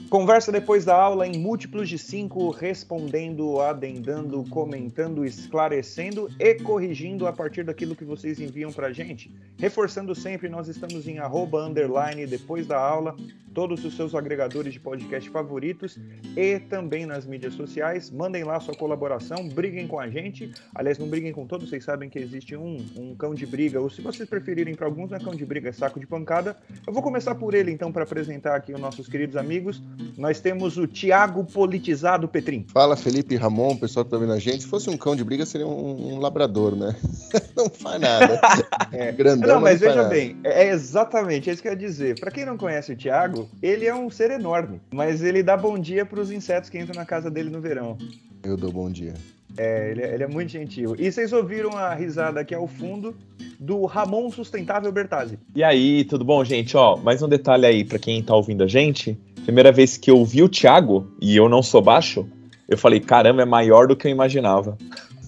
Conversa depois da aula em múltiplos de 5, respondendo, adendando, comentando, esclarecendo e corrigindo a partir daquilo que vocês enviam pra gente. Reforçando sempre, nós estamos em @_ depois da aula, todos os seus agregadores de podcast favoritos e também nas mídias sociais. Mandem lá sua colaboração, briguem com a gente. Aliás, não briguem com todos, vocês sabem que existe um cão de briga, ou se vocês preferirem, para alguns não é cão de briga, é saco de pancada. Eu vou começar por ele, então, para apresentar aqui os nossos queridos amigos. Nós temos o Thiago Politizado Petrin. Fala, Felipe e Ramon, o pessoal que tá vendo a gente. Se fosse um cão de briga, seria um labrador, né? Não faz nada. Grandão, não, mas não veja nada. Bem, é exatamente isso que eu ia dizer. Para quem não conhece o Thiago, ele é um ser enorme, mas ele dá bom dia para os insetos que entram na casa dele no verão. Eu dou bom dia. Ele é muito gentil. E vocês ouviram a risada aqui ao fundo do Ramon Sustentável Bertazzi. E aí, tudo bom, gente? Ó, mais um detalhe aí pra quem tá ouvindo a gente. Primeira vez que eu vi o Thiago, e eu não sou baixo, eu falei, caramba, é maior do que eu imaginava.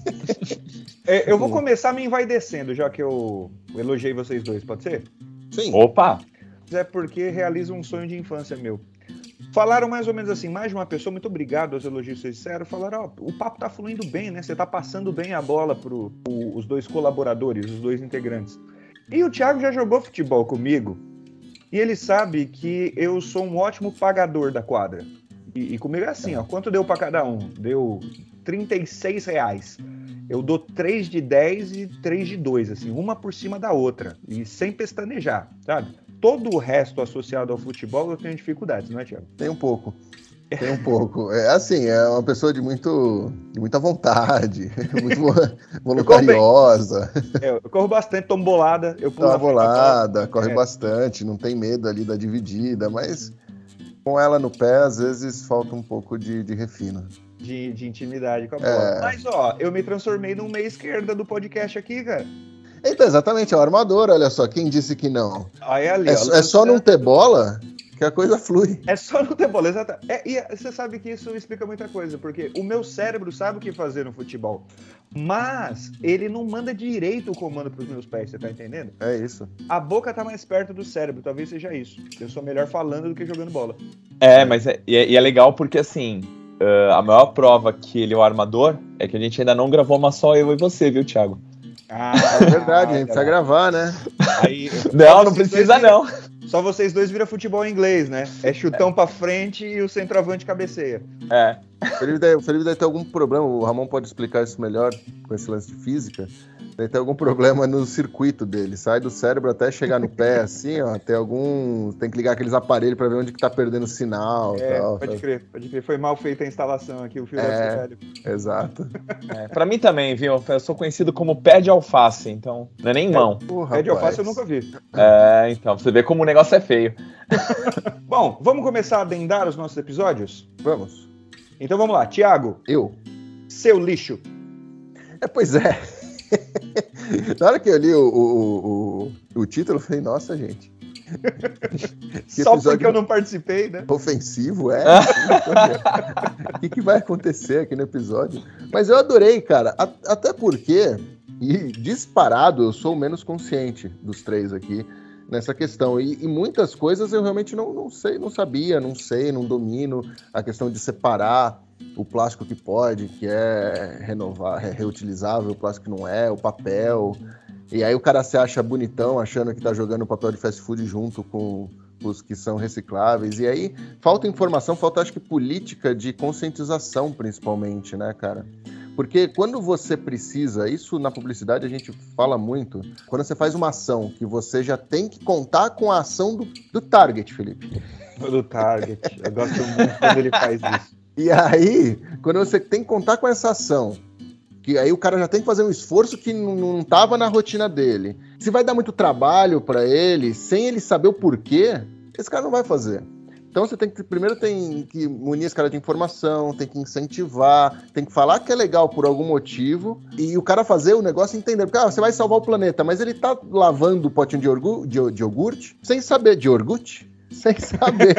Eu vou começar me envaidecendo, já que eu elogiei vocês dois, pode ser? Sim. Opa! É porque realiza um sonho de infância meu. Falaram mais ou menos assim, mais de uma pessoa, muito obrigado aos elogios que vocês disseram, falaram, o papo tá fluindo bem, né? Você tá passando bem a bola os dois colaboradores, os dois integrantes. E o Thiago já jogou futebol comigo, e ele sabe que eu sou um ótimo pagador da quadra. E comigo é assim, ó, quanto deu pra cada um? Deu R$36. Eu dou 3 de 10 e 3 de 2, assim, uma por cima da outra, e sem pestanejar, sabe? Todo o resto associado ao futebol eu tenho dificuldades, não é, Thiago? Tem um pouco. É assim, é uma pessoa de muita vontade, muito voluntariosa. Eu corro bastante, tomo bolada. Eu pulo Toma bolada, corre bastante, não tem medo ali da dividida, mas com ela no pé, às vezes falta um pouco de refino. De intimidade com a bola. Mas, ó, eu me transformei num meia esquerda do podcast aqui, cara. Então, exatamente, é o armador, olha só, quem disse que não? Aí, ali, é só não ter bola que a coisa flui. É só não ter bola, exatamente. E você sabe que isso explica muita coisa, porque o meu cérebro sabe o que fazer no futebol, mas ele não manda direito o comando pros meus pés, você tá entendendo? É isso. A boca tá mais perto do cérebro, talvez seja isso. Eu sou melhor falando do que jogando bola. Mas é legal porque, assim, a maior prova que ele é o armador é que a gente ainda não gravou uma só eu e você, viu, Thiago? É verdade, a gente precisa gravar, né? Aí, não precisa não. Só vocês dois viram futebol em inglês, né? É chutão pra frente e o centroavante cabeceia. O Felipe deve ter algum problema, o Ramon pode explicar isso melhor com esse lance de física. Deve ter algum problema no circuito dele, sai do cérebro até chegar no pé, assim, ó, tem que ligar aqueles aparelhos pra ver onde que tá perdendo sinal e tal. Pode crer. Foi mal feita a instalação aqui, o fio velho. Exato. Pra mim também, viu? Eu sou conhecido como pé de alface, então não é nem mão. Pé de alface eu nunca vi. Então, você vê como o negócio é feio. Bom, vamos começar a adendar os nossos episódios? Vamos. Então vamos lá, Thiago. Eu. Seu lixo. Pois é. Na hora que eu li o título, eu falei, nossa, gente. Só porque eu não participei, né? Ofensivo, O que vai acontecer aqui no episódio? Mas eu adorei, cara. Até porque, e disparado, eu sou o menos consciente dos três aqui nessa questão. E muitas coisas eu realmente não sei, não sabia, não domino. A questão de separar o plástico que pode, que é reutilizável, o plástico que não é, o papel. E aí o cara se acha bonitão, achando que tá jogando papel de fast food junto com os que são recicláveis. E aí falta informação, falta acho que política de conscientização principalmente, né, cara? Porque quando você precisa, isso na publicidade a gente fala muito, quando você faz uma ação que você já tem que contar com a ação do target, Felipe. Do target, eu gosto muito quando ele faz isso. E aí, quando você tem que contar com essa ação, que aí o cara já tem que fazer um esforço que não estava na rotina dele, se vai dar muito trabalho para ele, sem ele saber o porquê, esse cara não vai fazer. Então você primeiro tem que munir esse cara de informação, tem que incentivar, tem que falar que é legal por algum motivo, e o cara fazer o negócio entender, porque você vai salvar o planeta, mas ele tá lavando o potinho de iogurte, sem saber, de iogurte? Sem saber.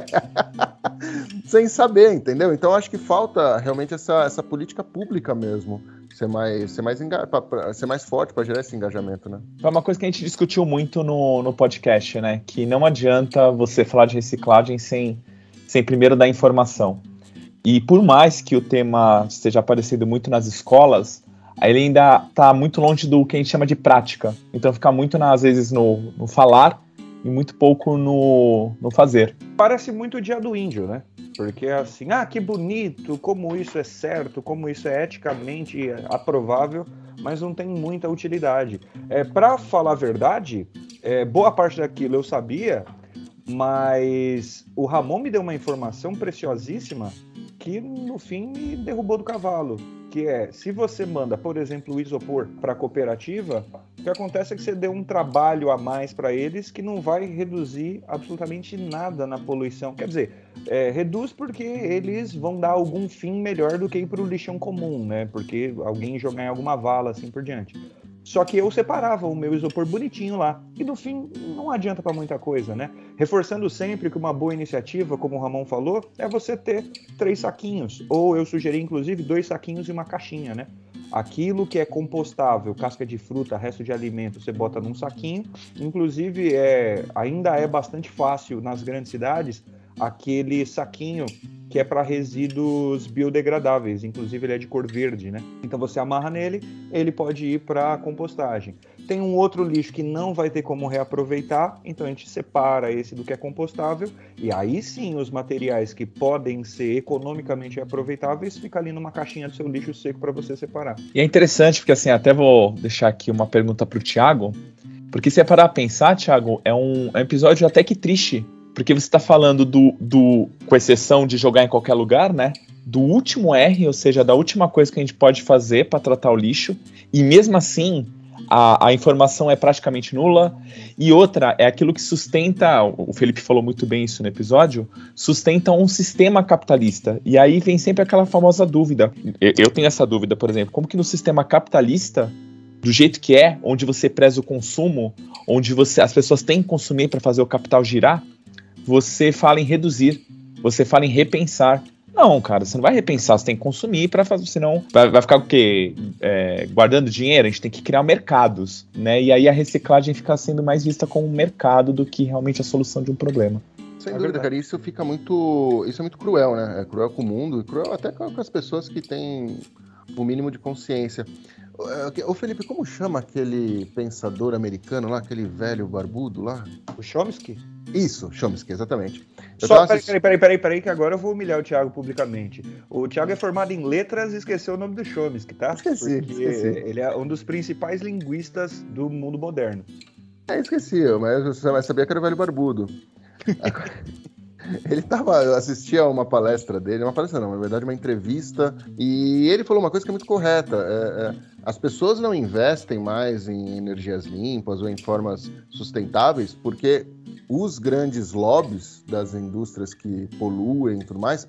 Sem saber, entendeu? Então acho que falta realmente essa política pública mesmo, ser mais forte para gerar esse engajamento, né? Foi uma coisa que a gente discutiu muito no podcast, né? Que não adianta você falar de reciclagem sem sem primeiro dar informação. E por mais que o tema esteja aparecendo muito nas escolas, ele ainda está muito longe do que a gente chama de prática. Então fica muito, às vezes, no falar e muito pouco no fazer. Parece muito o Dia do Índio, né? Porque é assim, que bonito, como isso é certo, como isso é eticamente aprovável, mas não tem muita utilidade. Para falar a verdade, boa parte daquilo eu sabia, mas o Ramon me deu uma informação preciosíssima que no fim me derrubou do cavalo, que é, se você manda, por exemplo, o isopor para a cooperativa, o que acontece é que você deu um trabalho a mais para eles que não vai reduzir absolutamente nada na poluição. Quer dizer, reduz porque eles vão dar algum fim melhor do que ir para o lixão comum, né? Porque alguém jogar em alguma vala, assim por diante. Só que eu separava o meu isopor bonitinho lá. E no fim, não adianta para muita coisa, né? Reforçando sempre que uma boa iniciativa, como o Ramon falou, é você ter 3 saquinhos. Ou eu sugeri, inclusive, 2 saquinhos e uma caixinha, né? Aquilo que é compostável, casca de fruta, resto de alimento, você bota num saquinho. Inclusive, ainda é bastante fácil nas grandes cidades aquele saquinho que é para resíduos biodegradáveis, inclusive ele é de cor verde, né? Então você amarra nele, ele pode ir para compostagem. Tem um outro lixo que não vai ter como reaproveitar, então a gente separa esse do que é compostável, e aí sim os materiais que podem ser economicamente reaproveitáveis ficam ali numa caixinha do seu lixo seco para você separar. E é interessante, porque assim, até vou deixar aqui uma pergunta para o Thiago, porque se é parar a pensar, Thiago, é um episódio até que triste, porque você está falando com exceção de jogar em qualquer lugar, né? Do último R, ou seja, da última coisa que a gente pode fazer para tratar o lixo, e mesmo assim a informação é praticamente nula. E outra, é aquilo que sustenta, o Felipe falou muito bem isso no episódio, sustenta um sistema capitalista. E aí vem sempre aquela famosa dúvida. Eu tenho essa dúvida, por exemplo, como que no sistema capitalista, do jeito que é, onde você preza o consumo, onde as pessoas têm que consumir para fazer o capital girar, você fala em reduzir, você fala em repensar. Não, cara, você não vai repensar, você tem que consumir para fazer, senão vai ficar o quê? Guardando dinheiro, a gente tem que criar mercados, né? E aí a reciclagem fica sendo mais vista como um mercado do que realmente a solução de um problema. Sem dúvida, cara, isso é muito cruel, né? É cruel com o mundo e cruel até com as pessoas que têm o mínimo de consciência. Ô Felipe, como chama aquele pensador americano lá, aquele velho barbudo lá? O Chomsky? Isso, Chomsky, exatamente. Peraí, que agora eu vou humilhar o Thiago publicamente. O Thiago é formado em letras e esqueceu o nome do Chomsky, tá? Esqueci. Ele é um dos principais linguistas do mundo moderno. Esqueci, mas você sabia que era o velho barbudo. Ele assistia a uma palestra dele, uma palestra não, na verdade uma entrevista, e ele falou uma coisa que é muito correta. As pessoas não investem mais em energias limpas ou em formas sustentáveis porque os grandes lobbies das indústrias que poluem e tudo mais,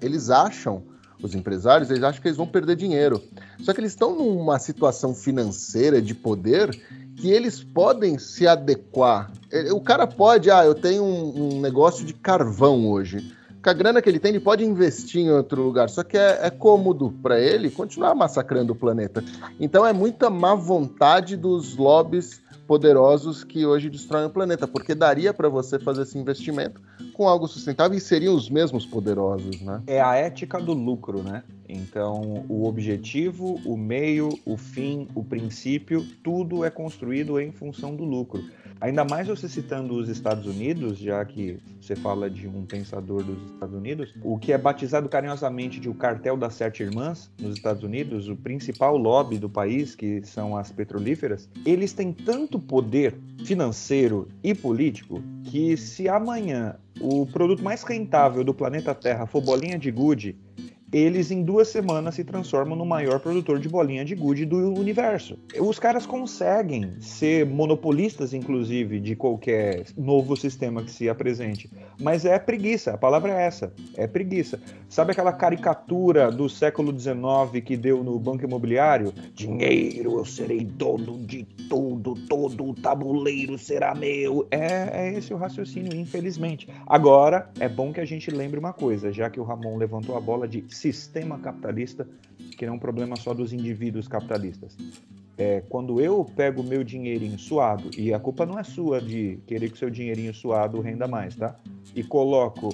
os empresários acham que eles vão perder dinheiro. Só que eles estão numa situação financeira de poder que eles podem se adequar. O cara pode, eu tenho um negócio de carvão hoje. Com a grana que ele tem, ele pode investir em outro lugar. Só que é cômodo para ele continuar massacrando o planeta. Então é muita má vontade dos lobbies poderosos que hoje destroem o planeta, porque daria para você fazer esse investimento com algo sustentável e seriam os mesmos poderosos, né? É a ética do lucro, né? Então, o objetivo, o meio, o fim, o princípio, tudo é construído em função do lucro. Ainda mais você citando os Estados Unidos, já que você fala de um pensador dos Estados Unidos, o que é batizado carinhosamente de o cartel das 7 irmãs nos Estados Unidos, o principal lobby do país, que são as petrolíferas, eles têm tanto poder financeiro e político que se amanhã o produto mais rentável do planeta Terra for bolinha de gude, eles em 2 semanas se transformam no maior produtor de bolinha de gude do universo. Os caras conseguem ser monopolistas, inclusive, de qualquer novo sistema que se apresente. Mas é preguiça, a palavra é essa, é preguiça. Sabe aquela caricatura do século XIX que deu no Banco Imobiliário? Dinheiro, eu serei dono de tudo, todo o tabuleiro será meu. É esse o raciocínio, infelizmente. Agora, é bom que a gente lembre uma coisa, já que o Ramon levantou a bola de sistema capitalista, que não é um problema só dos indivíduos capitalistas. Quando eu pego meu dinheirinho suado, e a culpa não é sua de querer que seu dinheirinho suado renda mais, tá? E coloco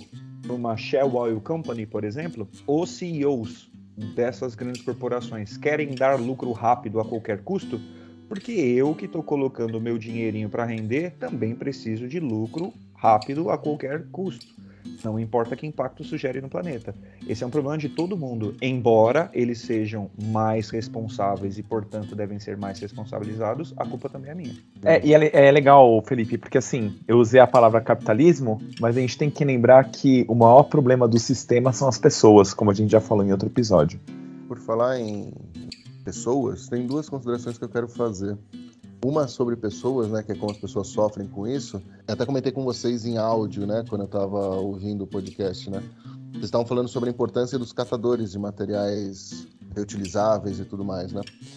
numa Shell Oil Company, por exemplo, os CEOs dessas grandes corporações querem dar lucro rápido a qualquer custo, porque eu que estou colocando o meu dinheirinho para render também preciso de lucro rápido a qualquer custo. Não importa que impacto isso gere no planeta. Esse é um problema de todo mundo. Embora eles sejam mais responsáveis e, portanto, devem ser mais responsabilizados, a culpa também é minha. E é legal, Felipe, porque assim, eu usei a palavra capitalismo, mas a gente tem que lembrar que o maior problema do sistema são as pessoas, como a gente já falou em outro episódio. Por falar em pessoas, tem duas considerações que eu quero fazer. Uma sobre pessoas, né, que é como as pessoas sofrem com isso. Eu até comentei com vocês em áudio, né, quando eu estava ouvindo o podcast, né. Vocês estavam falando sobre a importância dos catadores de materiais reutilizáveis e tudo mais, né.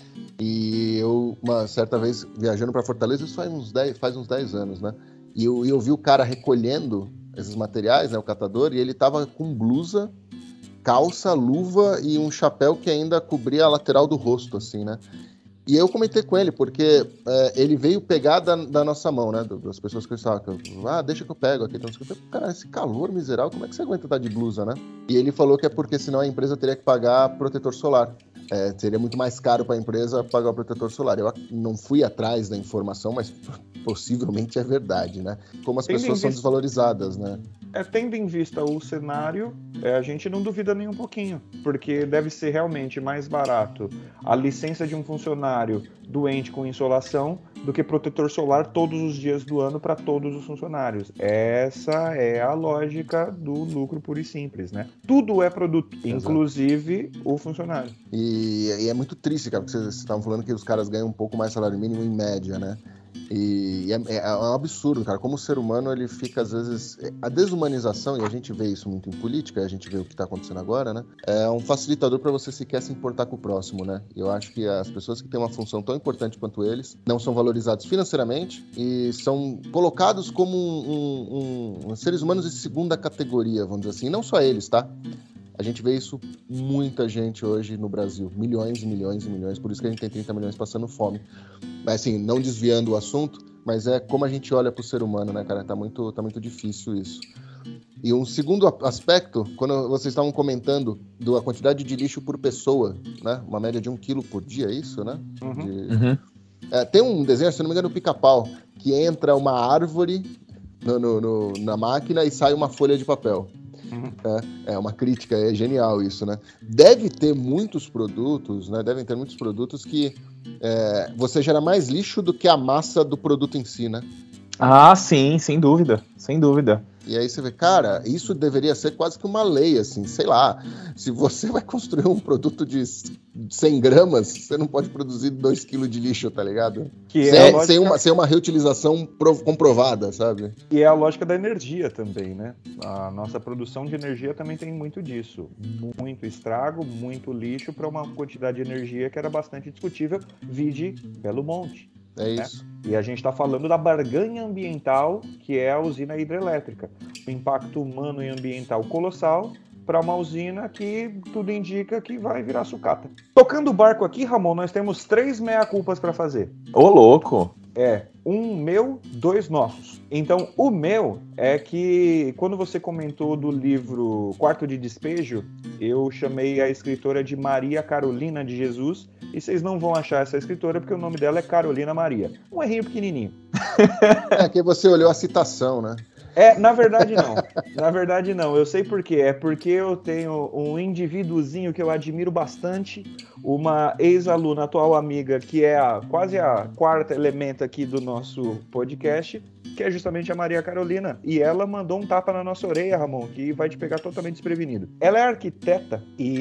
E eu, uma certa vez, viajando para Fortaleza, isso faz uns 10 anos, né. E eu vi o cara recolhendo esses materiais, né, o catador, e ele estava com blusa, calça, luva e um chapéu que ainda cobria a lateral do rosto, assim, né. E eu comentei com ele, porque ele veio pegar da nossa mão, né? Das pessoas que eu estava. Deixa que eu pego aqui. Então, eu falei, cara, esse calor miserável, como é que você aguenta estar de blusa, né? E ele falou que é porque senão a empresa teria que pagar protetor solar. Seria muito mais caro para a empresa pagar o protetor solar. Eu não fui atrás da informação, mas possivelmente é verdade, né? Como as pessoas são desvalorizadas, né? Tendo em vista o cenário, a gente não duvida nem um pouquinho, porque deve ser realmente mais barato a licença de um funcionário doente com insolação do que protetor solar todos os dias do ano para todos os funcionários. Essa é a lógica do lucro puro e simples, né? Tudo é produto, inclusive o funcionário. E é muito triste, cara, porque vocês estavam falando que os caras ganham um pouco mais salário mínimo em média, né? E é um absurdo, cara, como o ser humano ele fica às vezes, a desumanização, e a gente vê isso muito em política, a gente vê o que está acontecendo agora, né, é um facilitador para você sequer se importar com o próximo, né, e eu acho que as pessoas que têm uma função tão importante quanto eles, não são valorizados financeiramente e são colocados como seres humanos de segunda categoria, vamos dizer assim, e não só eles, tá? A gente vê isso muita gente hoje no Brasil, milhões e milhões e milhões, por isso que a gente tem 30 milhões passando fome. Mas assim, não desviando o assunto, mas é como a gente olha pro ser humano, né, cara? Tá muito difícil isso. E um segundo aspecto, quando vocês estavam comentando da quantidade de lixo por pessoa, né? Uma média de 1 quilo por dia, é isso, né? Tem um desenho, se não me engano, do Pica-Pau, que entra uma árvore na máquina e sai uma folha de papel. É uma crítica, é genial isso, né? Devem ter muitos produtos que você gera mais lixo do que a massa do produto em si, né? Ah, sim, sem dúvida, sem dúvida. E aí você vê, cara, isso deveria ser quase que uma lei, assim, sei lá, se você vai construir um produto de 100 gramas, você não pode produzir 2 kg de lixo, tá ligado? Sem uma reutilização comprovada, sabe? E é a lógica da energia também, né? A nossa produção de energia também tem muito disso. Muito estrago, muito lixo para uma quantidade de energia que era bastante discutível, vide Belo Monte. É isso. Né? E a gente está falando da barganha ambiental, que é a usina hidrelétrica. O impacto humano e ambiental colossal para uma usina que tudo indica que vai virar sucata. Tocando o barco aqui, Ramon, nós temos 3 meia-culpas para fazer. Ô, louco! Um meu, 2 nossos. Então, o meu é que, quando você comentou do livro Quarto de Despejo, eu chamei a escritora de Maria Carolina de Jesus, e vocês não vão achar essa escritora porque o nome dela é Carolina Maria. Um errinho pequenininho. É que você olhou a citação, né? Na verdade não. Na verdade não. Eu sei por quê. É porque eu tenho um indivíduozinho que eu admiro bastante, uma ex-aluna, atual amiga, que é quase a quarta elemento aqui do nosso podcast, que é justamente a Maria Carolina. E ela mandou um tapa na nossa orelha, Ramon, que vai te pegar totalmente desprevenido. Ela é arquiteta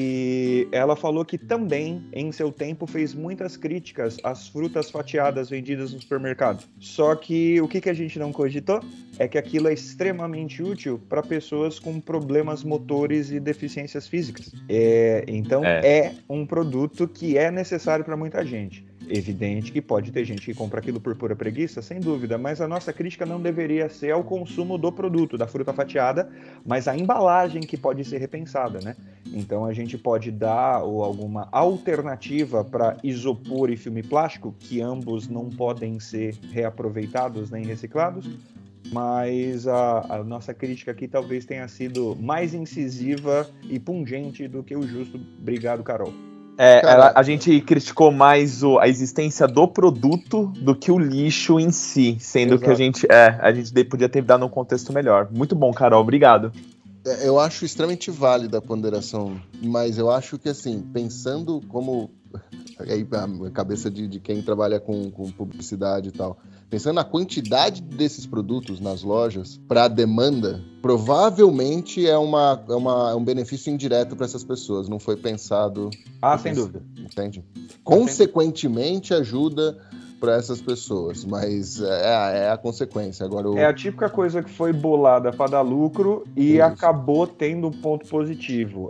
e ela falou que também, em seu tempo, fez muitas críticas às frutas fatiadas vendidas no supermercado. Só que o que a gente não cogitou é que aquilo é extremamente útil para pessoas com problemas motores e deficiências físicas. Então é um produto que é necessário para muita gente. Evidente que pode ter gente que compra aquilo por pura preguiça, sem dúvida, mas a nossa crítica não deveria ser ao consumo do produto, da fruta fatiada, mas a embalagem que pode ser repensada, né? Então a gente pode dar alguma alternativa para isopor e filme plástico, que ambos não podem ser reaproveitados nem reciclados, mas a nossa crítica aqui talvez tenha sido mais incisiva e pungente do que o justo. Obrigado, Carol. A gente criticou mais a existência do produto do que o lixo em si, sendo que a gente podia ter dado um contexto melhor. Muito bom, Carol, obrigado. Eu acho extremamente válida a ponderação, mas eu acho que, assim, pensando como... Aí a cabeça de quem trabalha com publicidade e tal, pensando na quantidade desses produtos nas lojas para a demanda, provavelmente é um benefício indireto para essas pessoas, não foi pensado... Sem dúvida. Entende? Consequentemente ajuda para essas pessoas, mas é a consequência. Agora É a típica coisa que foi bolada para dar lucro e acabou tendo um ponto positivo.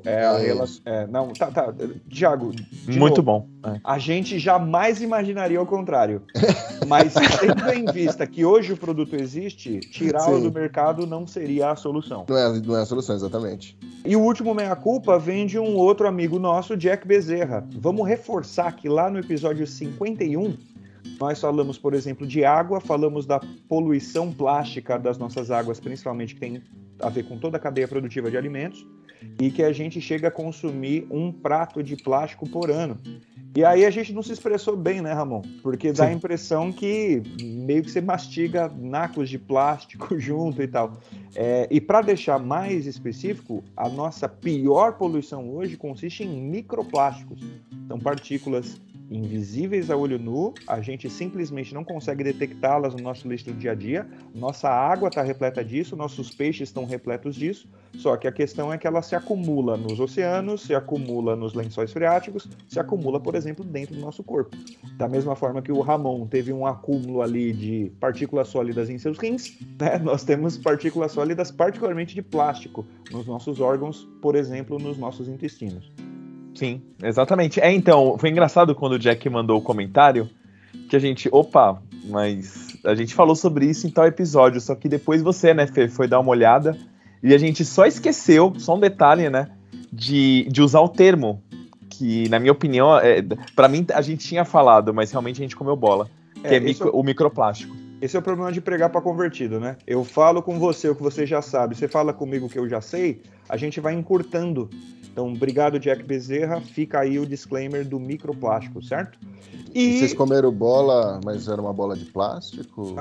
Thiago, muito bom. A gente jamais imaginaria o contrário. Mas tendo em vista que hoje o produto existe, tirá-lo do mercado não seria a solução. Não é a solução, exatamente. E o último meia-culpa vem de um outro amigo nosso, Jack Bezerra. Vamos reforçar que lá no episódio 51, nós falamos, por exemplo, de água, falamos da poluição plástica das nossas águas, principalmente que tem a ver com toda a cadeia produtiva de alimentos, e que a gente chega a consumir 1 prato de plástico por ano. E aí a gente não se expressou bem, né, Ramon? Porque dá a impressão que meio que você mastiga nacos de plástico junto e tal. E para deixar mais específico, a nossa pior poluição hoje consiste em microplásticos. São partículas invisíveis a olho nu, a gente simplesmente não consegue detectá-las no nosso lixo do dia a dia. Nossa água está repleta disso, nossos peixes estão repletos disso, só que a questão é que ela se acumula nos oceanos, se acumula nos lençóis freáticos, se acumula, por exemplo, dentro do nosso corpo. Da mesma forma que o Ramon teve um acúmulo ali de partículas sólidas em seus rins, né? Nós temos partículas sólidas particularmente de plástico nos nossos órgãos, por exemplo, nos nossos intestinos. Sim, exatamente. Então, foi engraçado quando o Jack mandou o comentário, que a gente, mas a gente falou sobre isso em tal episódio, só que depois você, né, Fê, foi dar uma olhada, e a gente só esqueceu, só um detalhe, né, de usar o termo, que na minha opinião, pra mim a gente tinha falado, mas realmente a gente comeu bola, que é o microplástico. Esse é o problema de pregar para convertido, né? Eu falo com você o que você já sabe, você fala comigo o que eu já sei, a gente vai encurtando. Então, obrigado, Jack Bezerra. Fica aí o disclaimer do microplástico, certo? E vocês comeram bola, mas era uma bola de plástico?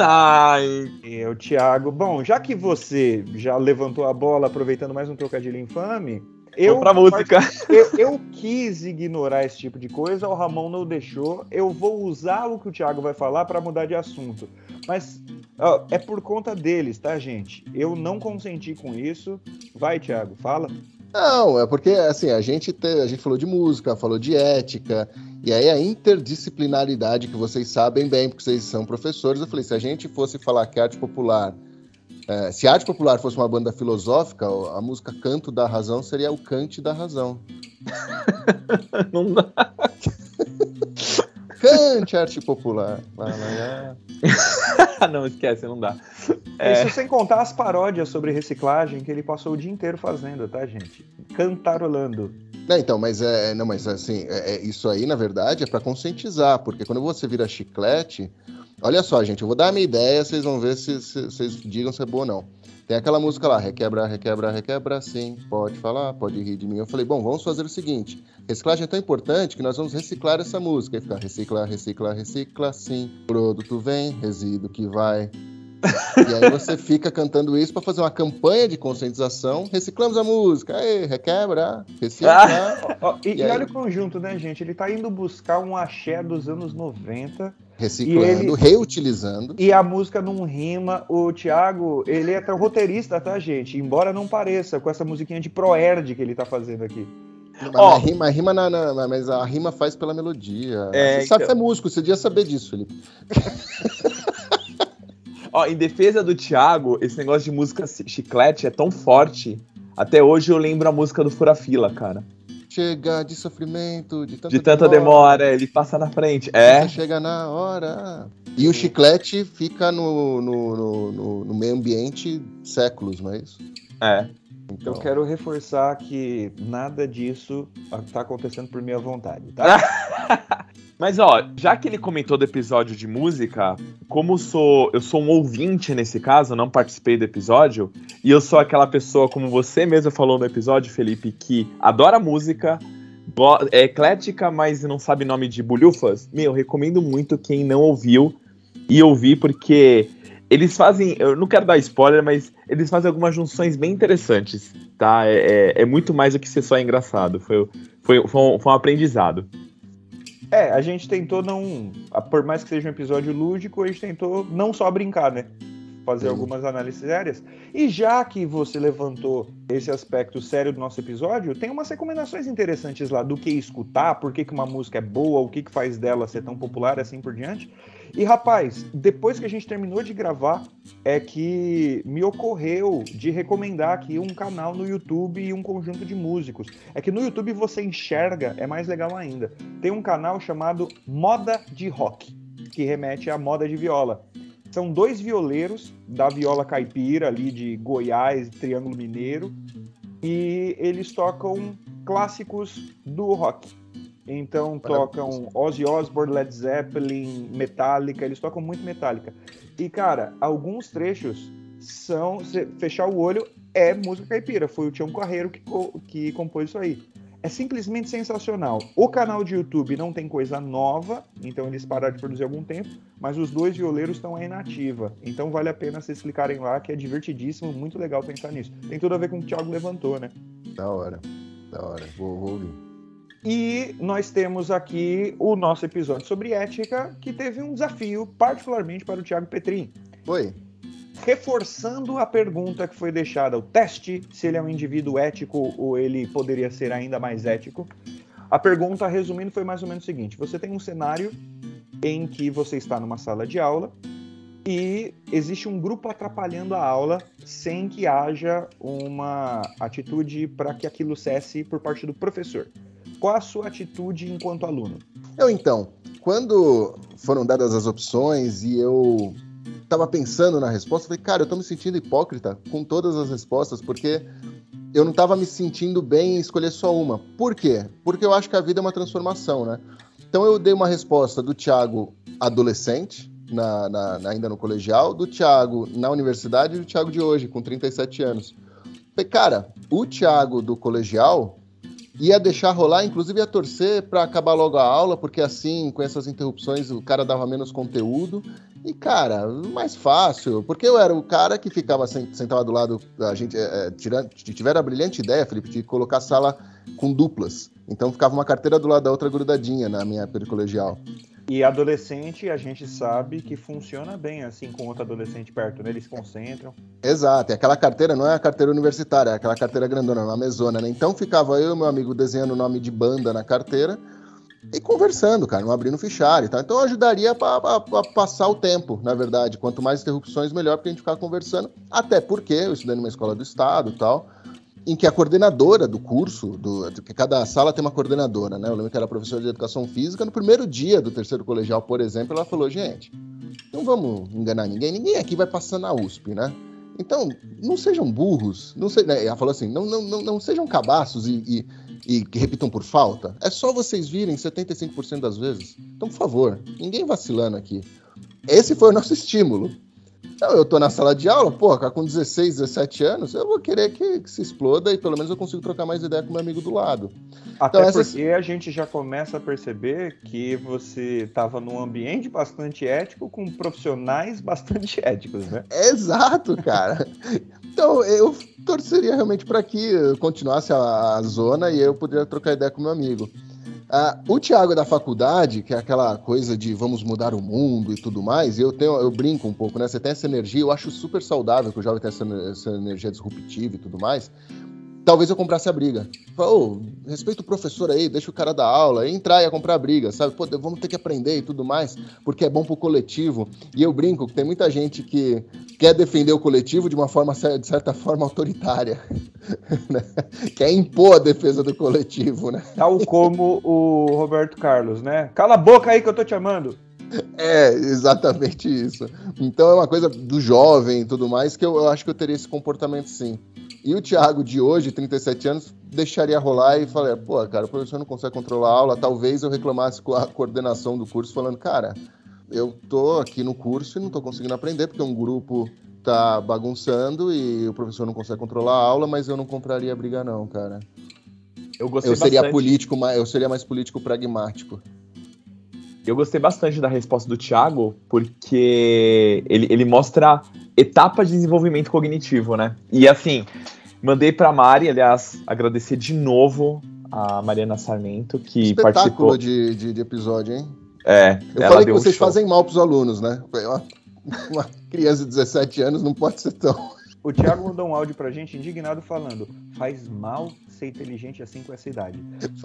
O Thiago. Bom, já que você já levantou a bola aproveitando mais um trocadilho infame, eu quis ignorar esse tipo de coisa, o Ramon não deixou. Eu vou usar o que o Thiago vai falar para mudar de assunto. Mas é por conta deles, tá, gente? Eu não consenti com isso. Vai, Thiago, fala. Não, é porque assim, a gente falou de música, falou de ética, e aí a interdisciplinaridade que vocês sabem bem, porque vocês são professores, eu falei, se a gente fosse falar que arte popular, se a arte popular fosse uma banda filosófica, a música Canto da Razão seria o Cante da Razão. Não dá. Cante arte popular. Não, esquece, não dá. Isso sem contar as paródias sobre reciclagem que ele passou o dia inteiro fazendo, tá, gente? Cantarolando. Mas assim, isso aí, na verdade, é para conscientizar, porque quando você vira chiclete... Olha só, gente, eu vou dar a minha ideia, vocês vão ver se vocês digam se é boa ou não. Tem aquela música lá, requebra, requebra, requebra, sim, pode falar, pode rir de mim. Eu falei, bom, vamos fazer o seguinte, reciclagem é tão importante que nós vamos reciclar essa música. Aí fica, recicla, recicla, recicla, sim, produto vem, resíduo que vai... E aí você fica cantando isso para fazer uma campanha de conscientização. Reciclamos a música, aí, requebra, recicla. E olha o conjunto, né, gente? Ele tá indo buscar um axé dos anos 90. Reciclando, reutilizando. E a música não rima. O Thiago, ele é roteirista, tá, gente? Embora não pareça, com essa musiquinha de Proerd que ele tá fazendo aqui. Mas a rima faz pela melodia. Você sabe que é músico, você devia saber disso, Felipe. Em defesa do Thiago, esse negócio de música chiclete é tão forte. Até hoje eu lembro a música do Fura-Fila, cara. Chega de sofrimento, de tanta demora, ele passa na frente. Chega na hora. E o chiclete fica no meio ambiente séculos, não é isso? Então. Eu quero reforçar que nada disso tá acontecendo por minha vontade, tá? Mas, já que ele comentou do episódio de música, como eu sou um ouvinte nesse caso, não participei do episódio, e eu sou aquela pessoa, como você mesmo falou no episódio, Felipe, que adora música, é eclética, mas não sabe nome de bulhufas, eu recomendo muito quem não ouviu e ouvir, porque eles fazem, eu não quero dar spoiler, mas eles fazem algumas junções bem interessantes, tá? É muito mais do que ser só engraçado, foi um aprendizado. A gente tentou por mais que seja um episódio lúdico, a gente tentou não só brincar, né? Fazer algumas análises sérias. E já que você levantou esse aspecto sério do nosso episódio, tem umas recomendações interessantes lá do que escutar, por que uma música é boa, o que faz dela ser tão popular, assim por diante. E, rapaz, depois que a gente terminou de gravar, é que me ocorreu de recomendar aqui um canal no YouTube e um conjunto de músicos. É que no YouTube você enxerga, é mais legal ainda. Tem um canal chamado Moda de Rock, que remete à moda de viola. São 2 violeiros da viola caipira, ali de Goiás, Triângulo Mineiro, e eles tocam clássicos do rock. Então tocam Ozzy Osbourne, Led Zeppelin, Metallica, eles tocam muito Metallica. E, cara, alguns trechos são, se fechar o olho, é música caipira. Foi o Tião Carreiro que compôs isso aí. É simplesmente sensacional. O canal de YouTube não tem coisa nova, então eles pararam de produzir há algum tempo, mas os 2 violeiros estão aí na ativa. Então vale a pena vocês clicarem lá, que é divertidíssimo, muito legal pensar nisso. Tem tudo a ver com o que o Thiago levantou, né? Da hora. Vou ouvir. E nós temos aqui o nosso episódio sobre ética, que teve um desafio, particularmente para o Thiago Petrin. Oi. Reforçando a pergunta que foi deixada, o teste, se ele é um indivíduo ético ou ele poderia ser ainda mais ético. A pergunta, resumindo, foi mais ou menos o seguinte: você tem um cenário em que você está numa sala de aula e existe um grupo atrapalhando a aula sem que haja uma atitude para que aquilo cesse por parte do professor. Qual a sua atitude enquanto aluno? Então, quando foram dadas as opções e eu tava pensando na resposta, eu falei, cara, eu tô me sentindo hipócrita com todas as respostas, porque eu não tava me sentindo bem em escolher só uma. Por quê? Porque eu acho que a vida é uma transformação, né? Então eu dei uma resposta do Thiago adolescente, ainda no colegial, do Thiago na universidade e do Thiago de hoje, com 37 anos. Falei, cara, o Thiago do colegial ia deixar rolar, inclusive ia torcer para acabar logo a aula, porque assim, com essas interrupções, o cara dava menos conteúdo. E, cara, mais fácil, porque eu era o cara que ficava sentava do lado, a gente tiveram a brilhante ideia, Felipe, de colocar a sala com duplas. Então ficava uma carteira do lado da outra grudadinha na minha época de colegial. E adolescente, a gente sabe que funciona bem, assim, com outro adolescente perto, né? Eles se concentram. Exato, e aquela carteira não é a carteira universitária, é aquela carteira grandona, uma mesona, né? Então ficava eu e meu amigo desenhando o nome de banda na carteira e conversando, cara, não abrindo fichário e tal. Então ajudaria a passar o tempo, na verdade. Quanto mais interrupções, melhor, porque a gente ficava conversando. Até porque eu estudei numa escola do estado e tal, em que a coordenadora do curso, que cada sala tem uma coordenadora, né? Eu lembro que era professora de educação física. No primeiro dia do terceiro colegial, por exemplo, ela falou, gente, não vamos enganar ninguém aqui vai passar na USP, né? Então, não sejam burros, né? Ela falou assim, não sejam cabaços e que repitam por falta. É só vocês virem 75% das vezes. Então, por favor, ninguém vacilando aqui. Esse foi o nosso estímulo. Então, eu tô na sala de aula, porra, com 16, 17 anos, eu vou querer que se exploda e pelo menos eu consigo trocar mais ideia com meu amigo do lado. Até então, porque a gente já começa a perceber que você estava num ambiente bastante ético com profissionais bastante éticos, né? Exato, cara. Então, eu torceria realmente para que continuasse a zona e eu poderia trocar ideia com meu amigo. O Thiago da faculdade, que é aquela coisa de vamos mudar o mundo e tudo mais, eu brinco um pouco, né? Você tem essa energia, eu acho super saudável que o jovem tenha essa energia disruptiva e tudo mais. Talvez eu comprasse a briga. Respeita o professor aí, deixa o cara dar aula, e entrar e ia comprar a briga, sabe? Pô, vamos ter que aprender e tudo mais, porque é bom pro coletivo. E eu brinco que tem muita gente que quer defender o coletivo de uma forma, de certa forma, autoritária. Né? Quer impor a defesa do coletivo, né? Tal como o Roberto Carlos, né? Cala a boca aí que eu tô te amando. É, exatamente isso. Então é uma coisa do jovem e tudo mais que eu acho que eu teria esse comportamento sim. E o Thiago de hoje, 37 anos, deixaria rolar e falaria, pô, cara, o professor não consegue controlar a aula, talvez eu reclamasse com a coordenação do curso, falando, cara, eu tô aqui no curso e não tô conseguindo aprender, porque um grupo tá bagunçando e o professor não consegue controlar a aula, mas eu não compraria a briga não, cara. Eu gostei bastante. Eu seria mais político pragmático. Eu gostei bastante da resposta do Thiago, porque ele mostra etapas de desenvolvimento cognitivo, né? E assim, mandei pra Mari, aliás, agradecer de novo a Mariana Sarmento, que participou. Espetáculo de episódio, hein? Eu ela falei que deu vocês show. fazem mal pros alunos, né? Uma criança de 17 anos não pode ser tão... O Thiago mandou um áudio pra gente indignado falando: faz mal ser inteligente assim com essa idade.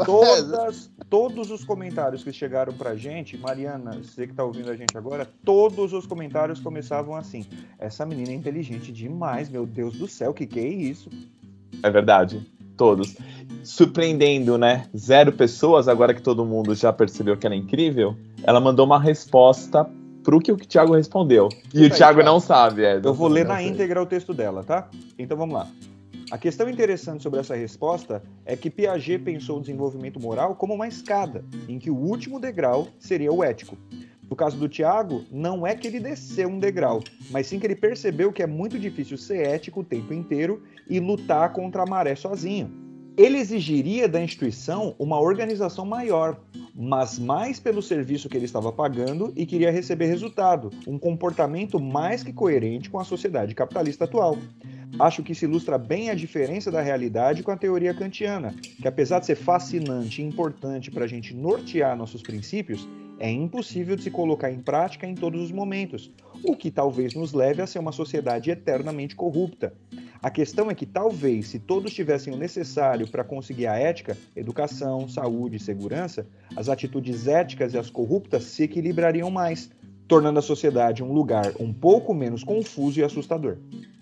Todos os comentários que chegaram pra gente, Mariana, você que tá ouvindo a gente agora, todos os comentários começavam assim: essa menina é inteligente demais, meu Deus do céu, que é isso? É verdade, todos. Surpreendendo, né? 0 pessoas, agora que todo mundo já percebeu que ela é incrível, ela mandou uma resposta pro que o Thiago respondeu. E o Thiago não sabe. Eu vou ler na íntegra o texto dela, tá? Então vamos lá. A questão interessante sobre essa resposta é que Piaget pensou o desenvolvimento moral como uma escada, em que o último degrau seria o ético. No caso do Thiago, não é que ele desceu um degrau, mas sim que ele percebeu que é muito difícil ser ético o tempo inteiro e lutar contra a maré sozinho. Ele exigiria da instituição uma organização maior, mas mais pelo serviço que ele estava pagando e queria receber resultado, um comportamento mais que coerente com a sociedade capitalista atual. Acho que isso ilustra bem a diferença da realidade com a teoria kantiana, que apesar de ser fascinante e importante para a gente nortear nossos princípios, é impossível de se colocar em prática em todos os momentos, o que talvez nos leve a ser uma sociedade eternamente corrupta. A questão é que talvez, se todos tivessem o necessário para conseguir a ética, educação, saúde e segurança, as atitudes éticas e as corruptas se equilibrariam mais, tornando a sociedade um lugar um pouco menos confuso e assustador.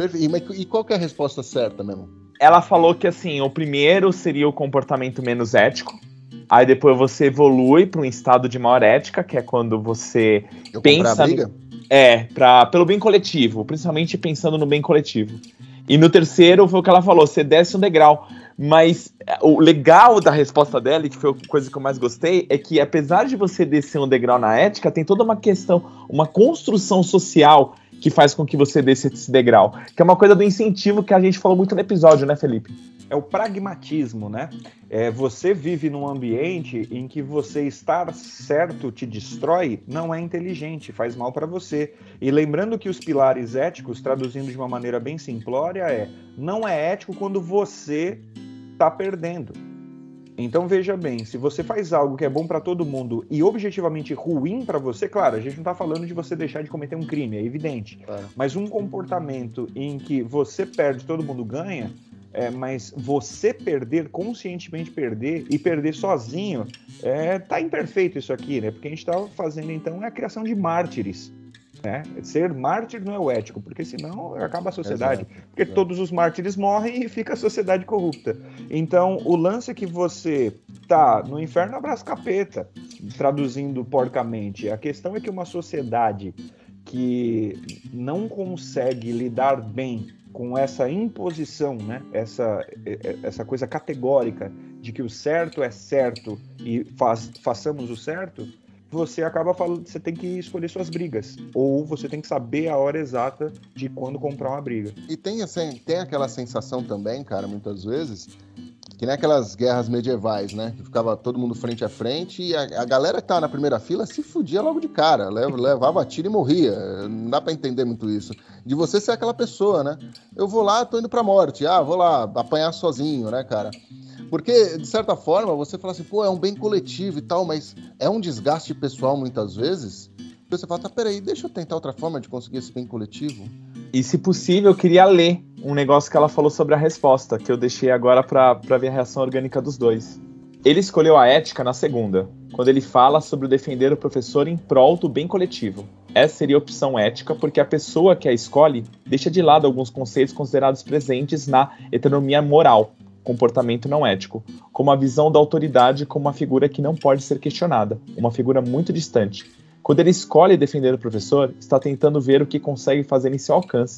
E qual que é a resposta certa mesmo? Ela falou que assim, o primeiro seria o comportamento menos ético, aí depois você evolui para um estado de maior ética, que é quando você pensa... comprar a briga? Pelo bem coletivo, principalmente pensando no bem coletivo. E no terceiro foi o que ela falou, você desce um degrau. Mas o legal da resposta dela, e que foi a coisa que eu mais gostei, é que apesar de você descer um degrau na ética, tem toda uma questão, uma construção social que faz com que você desça esse degrau. Que é uma coisa do incentivo que a gente falou muito no episódio, né, Felipe? É o pragmatismo, né? Você vive num ambiente em que você estar certo te destrói, não é inteligente, faz mal para você. E lembrando que os pilares éticos, traduzindo de uma maneira bem simplória, não é ético quando você está perdendo. Então veja bem, se você faz algo que é bom para todo mundo e objetivamente ruim para você, claro, a gente não está falando de você deixar de cometer um crime, é evidente. Mas um comportamento em que você perde, todo mundo ganha, mas você perder, conscientemente perder e perder sozinho, tá imperfeito isso aqui, né? Porque a gente está fazendo então a criação de mártires. Né? Ser mártir não é o ético, porque senão acaba a sociedade. Porque todos os mártires morrem e fica a sociedade corrupta. Então, o lance é que você tá no inferno, abraça capeta, traduzindo porcamente. A questão é que uma sociedade que não consegue lidar bem com essa imposição, né? essa coisa categórica de que o certo é certo e façamos o certo, você acaba falando, você tem que escolher suas brigas, ou você tem que saber a hora exata de quando comprar uma briga. E tem aquela sensação também, cara, muitas vezes, que nem aquelas guerras medievais, né? Que ficava todo mundo frente a frente e a galera que tava na primeira fila se fudia logo de cara, levava tiro e morria. Não dá pra entender muito isso. De você ser aquela pessoa, né? Eu vou lá, tô indo pra morte. Vou lá apanhar sozinho, né, cara? Porque, de certa forma, você fala assim, pô, é um bem coletivo e tal, mas é um desgaste pessoal muitas vezes. Você fala, peraí, deixa eu tentar outra forma de conseguir esse bem coletivo. E, se possível, eu queria ler um negócio que ela falou sobre a resposta, que eu deixei agora pra ver a reação orgânica dos dois. Ele escolheu a ética na segunda, quando ele fala sobre defender o professor em prol do bem coletivo. Essa seria a opção ética, porque a pessoa que a escolhe deixa de lado alguns conceitos considerados presentes na heteronomia moral, comportamento não ético, como a visão da autoridade como uma figura que não pode ser questionada, uma figura muito distante. Quando ele escolhe defender o professor, está tentando ver o que consegue fazer em seu alcance,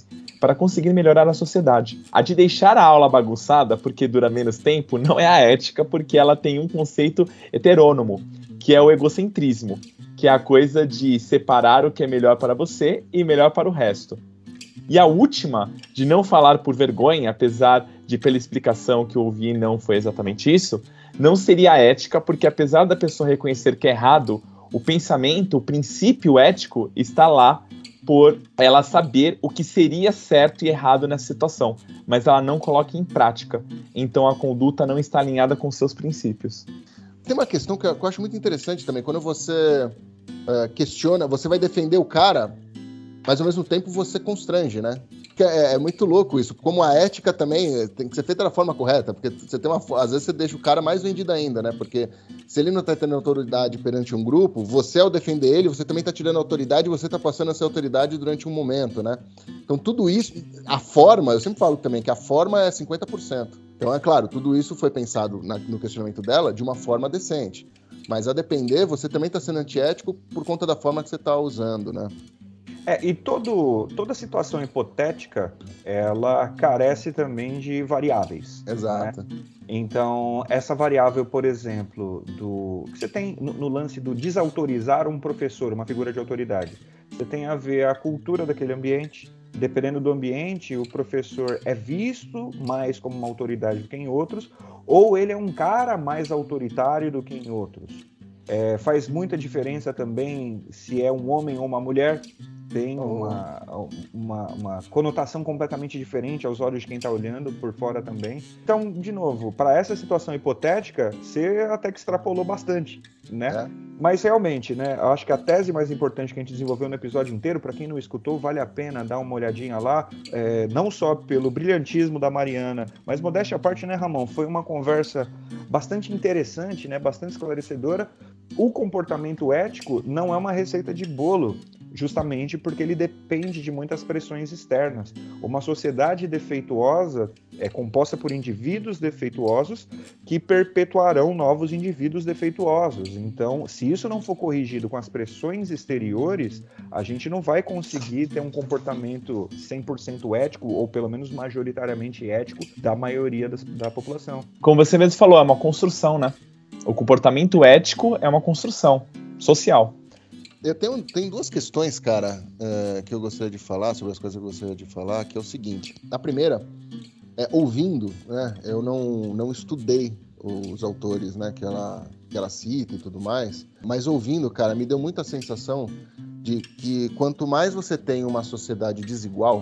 para conseguir melhorar a sociedade. A de deixar a aula bagunçada porque dura menos tempo não é a ética, porque ela tem um conceito heterônomo, que é o egocentrismo, que é a coisa de separar o que é melhor para você e melhor para o resto. E a última, de não falar por vergonha, apesar de pela explicação que eu ouvi não foi exatamente isso, não seria ética, porque apesar da pessoa reconhecer que é errado, o pensamento, o princípio ético está lá por ela saber o que seria certo e errado nessa situação, mas ela não coloca em prática. Então a conduta não está alinhada com seus princípios. Tem uma questão que eu acho muito interessante também, quando você questiona, você vai defender o cara, mas ao mesmo tempo você constrange, né? É muito louco isso. Como a ética também tem que ser feita da forma correta, porque você tem às vezes você deixa o cara mais vendido ainda, né? Porque se ele não tá tendo autoridade perante um grupo, você ao defender ele, você também tá tirando autoridade e você tá passando essa autoridade durante um momento, né? Então tudo isso, a forma, eu sempre falo também que a forma é 50%. Então é claro, tudo isso foi pensado no questionamento dela de uma forma decente. Mas a depender, você também tá sendo antiético por conta da forma que você tá usando, né? E toda situação hipotética, ela carece também de variáveis. Exato. Né? Então, essa variável, por exemplo, que você tem no lance do desautorizar um professor, uma figura de autoridade, você tem a ver a cultura daquele ambiente. Dependendo do ambiente, o professor é visto mais como uma autoridade do que em outros, ou ele é um cara mais autoritário do que em outros. Faz muita diferença também se é um homem ou uma mulher. Tem uma conotação completamente diferente aos olhos de quem está olhando por fora também. Então, de novo, para essa situação hipotética, você até que extrapolou bastante, né? Mas realmente, né? Eu acho que a tese mais importante que a gente desenvolveu no episódio inteiro, para quem não escutou, vale a pena dar uma olhadinha lá, não só pelo brilhantismo da Mariana, mas modéstia à parte, né, Ramon? Foi uma conversa bastante interessante, né? Bastante esclarecedora. O comportamento ético não é uma receita de bolo, justamente porque ele depende de muitas pressões externas. Uma sociedade defeituosa é composta por indivíduos defeituosos que perpetuarão novos indivíduos defeituosos. Então, se isso não for corrigido com as pressões exteriores, a gente não vai conseguir ter um comportamento 100% ético, ou pelo menos majoritariamente ético, da maioria da população. Como você mesmo falou, é uma construção, né? O comportamento ético é uma construção social. Eu tenho duas questões, cara, que eu gostaria de falar, sobre as coisas que eu gostaria de falar, que é o seguinte. A primeira, ouvindo, né, eu não estudei os autores, né, que ela cita e tudo mais, mas ouvindo, cara, me deu muita sensação de que quanto mais você tem uma sociedade desigual,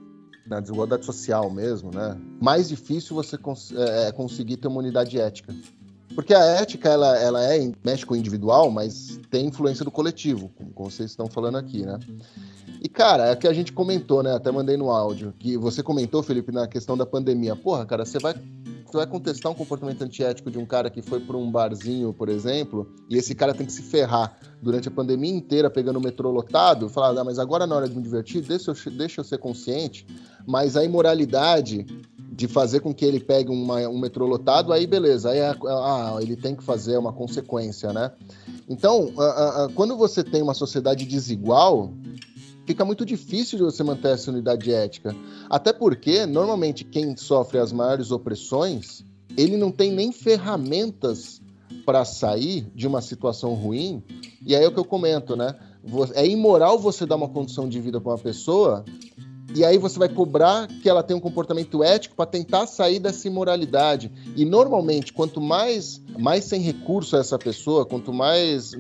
na desigualdade social mesmo, né, mais difícil você conseguir ter uma unidade ética. Porque a ética, ela mexe com o individual, mas tem influência do coletivo, como vocês estão falando aqui, né? E, cara, é que a gente comentou, né? Até mandei no áudio, que você comentou, Felipe, na questão da pandemia. Porra, cara, você vai contestar um comportamento antiético de um cara que foi para um barzinho, por exemplo, e esse cara tem que se ferrar durante a pandemia inteira pegando o metrô lotado, falar, mas agora na hora de me divertir, deixa eu ser consciente, mas a imoralidade de fazer com que ele pegue um metrô lotado, aí beleza, aí ele tem que fazer uma consequência, né? Então, quando você tem uma sociedade desigual, fica muito difícil de você manter essa unidade ética. Até porque, normalmente, quem sofre as maiores opressões, ele não tem nem ferramentas para sair de uma situação ruim, e aí é o que eu comento, né? É imoral você dar uma condição de vida para uma pessoa, e aí você vai cobrar que ela tenha um comportamento ético para tentar sair dessa imoralidade. E normalmente, quanto mais sem recurso essa pessoa, quanto mais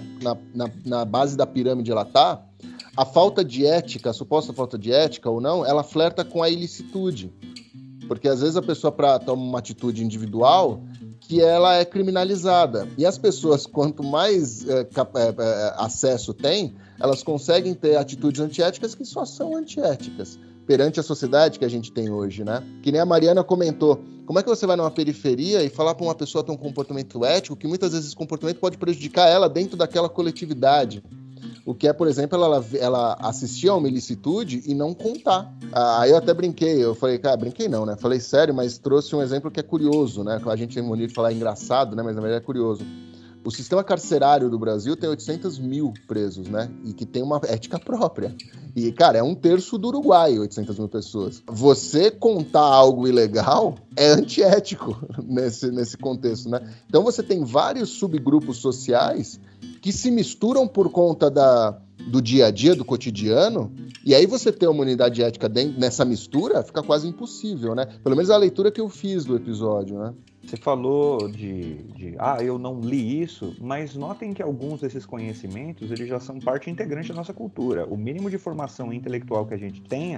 na base da pirâmide ela tá, a falta de ética, a suposta falta de ética ou não, ela flerta com a ilicitude. Porque às vezes a pessoa toma uma atitude individual que ela é criminalizada. E as pessoas, quanto mais acesso tem, elas conseguem ter atitudes antiéticas que só são antiéticas perante a sociedade que a gente tem hoje, né? Que nem a Mariana comentou, como é que você vai numa periferia e falar para uma pessoa ter um comportamento ético que muitas vezes esse comportamento pode prejudicar ela dentro daquela coletividade? O que é, por exemplo, ela assistir a uma ilicitude e não contar. Aí eu até brinquei, eu falei, cara, brinquei não, né? Falei sério, mas trouxe um exemplo que é curioso, né? A gente tem mania de falar engraçado, né? Mas na verdade é curioso. O sistema carcerário do Brasil tem 800 mil presos, né? E que tem uma ética própria. E, cara, é 1/3 do Uruguai, 800 mil pessoas. Você contar algo ilegal é antiético nesse contexto, né? Então você tem vários subgrupos sociais que se misturam por conta do dia a dia, do cotidiano, e aí você ter uma unidade ética nessa mistura fica quase impossível, né? Pelo menos a leitura que eu fiz do episódio, né? Você falou eu não li isso, mas notem que alguns desses conhecimentos, eles já são parte integrante da nossa cultura. O mínimo de formação intelectual que a gente tenha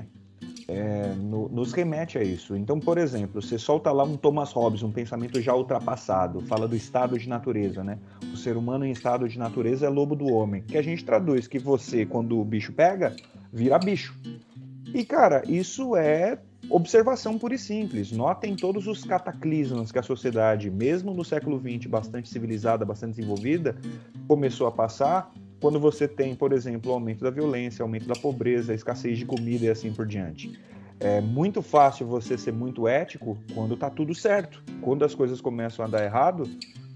nos remete a isso. Então, por exemplo, você solta lá um Thomas Hobbes, um pensamento já ultrapassado, fala do estado de natureza, né? O ser humano em estado de natureza é lobo do homem, que a gente traduz que você, quando o bicho pega, vira bicho. E, cara, isso é observação pura e simples. Notem todos os cataclismos que a sociedade, mesmo no século XX, bastante civilizada, bastante desenvolvida, começou a passar quando você tem, por exemplo, o aumento da violência, aumento da pobreza, a escassez de comida e assim por diante. É muito fácil você ser muito ético quando tá tudo certo. Quando as coisas começam a dar errado,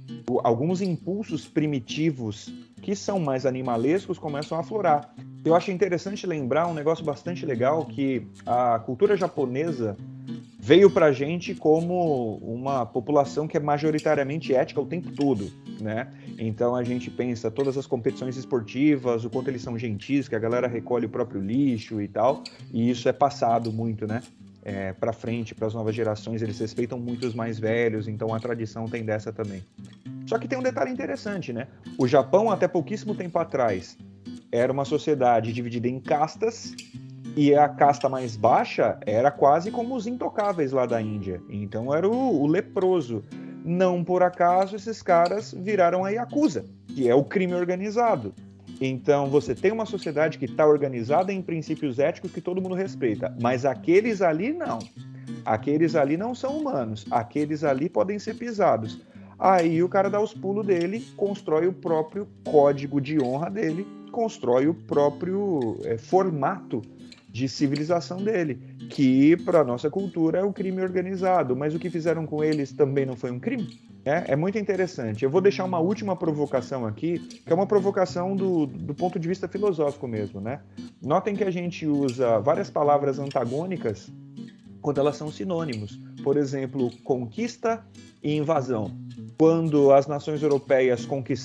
alguns impulsos primitivos que são mais animalescos começam a aflorar. Eu acho interessante lembrar um negócio bastante legal, que a cultura japonesa veio pra gente como uma população que é majoritariamente ética o tempo todo, né? Então a gente pensa todas as competições esportivas, o quanto eles são gentis, que a galera recolhe o próprio lixo e tal, e isso é passado muito, né? Para frente, para as novas gerações, eles respeitam muito os mais velhos, então a tradição tem dessa também. Só que tem um detalhe interessante, né? O Japão, até pouquíssimo tempo atrás, era uma sociedade dividida em castas, e a casta mais baixa era quase como os intocáveis lá da Índia. Então era o leproso. Não por acaso esses caras viraram a Yakuza, que é o crime organizado. Então você tem uma sociedade que está organizada em princípios éticos que todo mundo respeita, mas aqueles ali não. Aqueles ali não são humanos, aqueles ali podem ser pisados. Aí o cara dá os pulos dele, constrói o próprio código de honra dele, constrói o próprio formato de civilização dele, que para nossa cultura é o crime organizado, mas o que fizeram com eles também não foi um crime? É muito interessante. Eu vou deixar uma última provocação aqui, que é uma provocação do ponto de vista filosófico mesmo, né? Notem que a gente usa várias palavras antagônicas quando elas são sinônimos. Por exemplo, conquista e invasão. Quando as nações europeias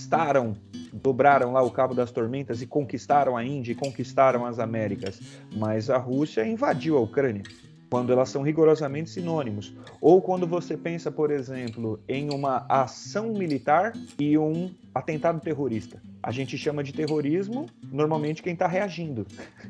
dobraram lá o Cabo das Tormentas e conquistaram a Índia e conquistaram as Américas, mas a Rússia invadiu a Ucrânia, quando elas são rigorosamente sinônimos. Ou quando você pensa, por exemplo, em uma ação militar e um atentado terrorista. A gente chama de terrorismo, normalmente, quem está reagindo.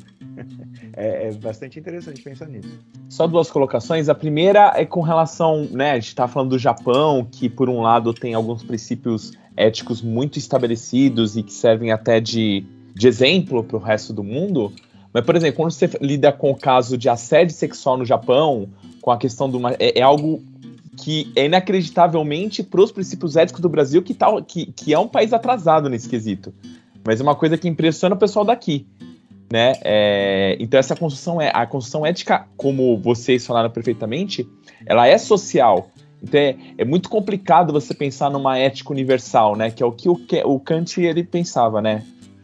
É bastante interessante pensar nisso. Só duas colocações. A primeira é com relação, né, a gente está falando do Japão, que por um lado tem alguns princípios éticos muito estabelecidos e que servem até de exemplo para o resto do mundo. Mas, por exemplo, quando você lida com o caso de assédio sexual no Japão, com a questão é algo que é inacreditavelmente para os princípios éticos do Brasil, que é um país atrasado nesse quesito. Mas é uma coisa que impressiona o pessoal daqui, né? Então essa a construção ética, como vocês falaram perfeitamente, ela é social. Então é muito complicado você pensar numa ética universal, né? Que é o que o Kant ele pensava, né?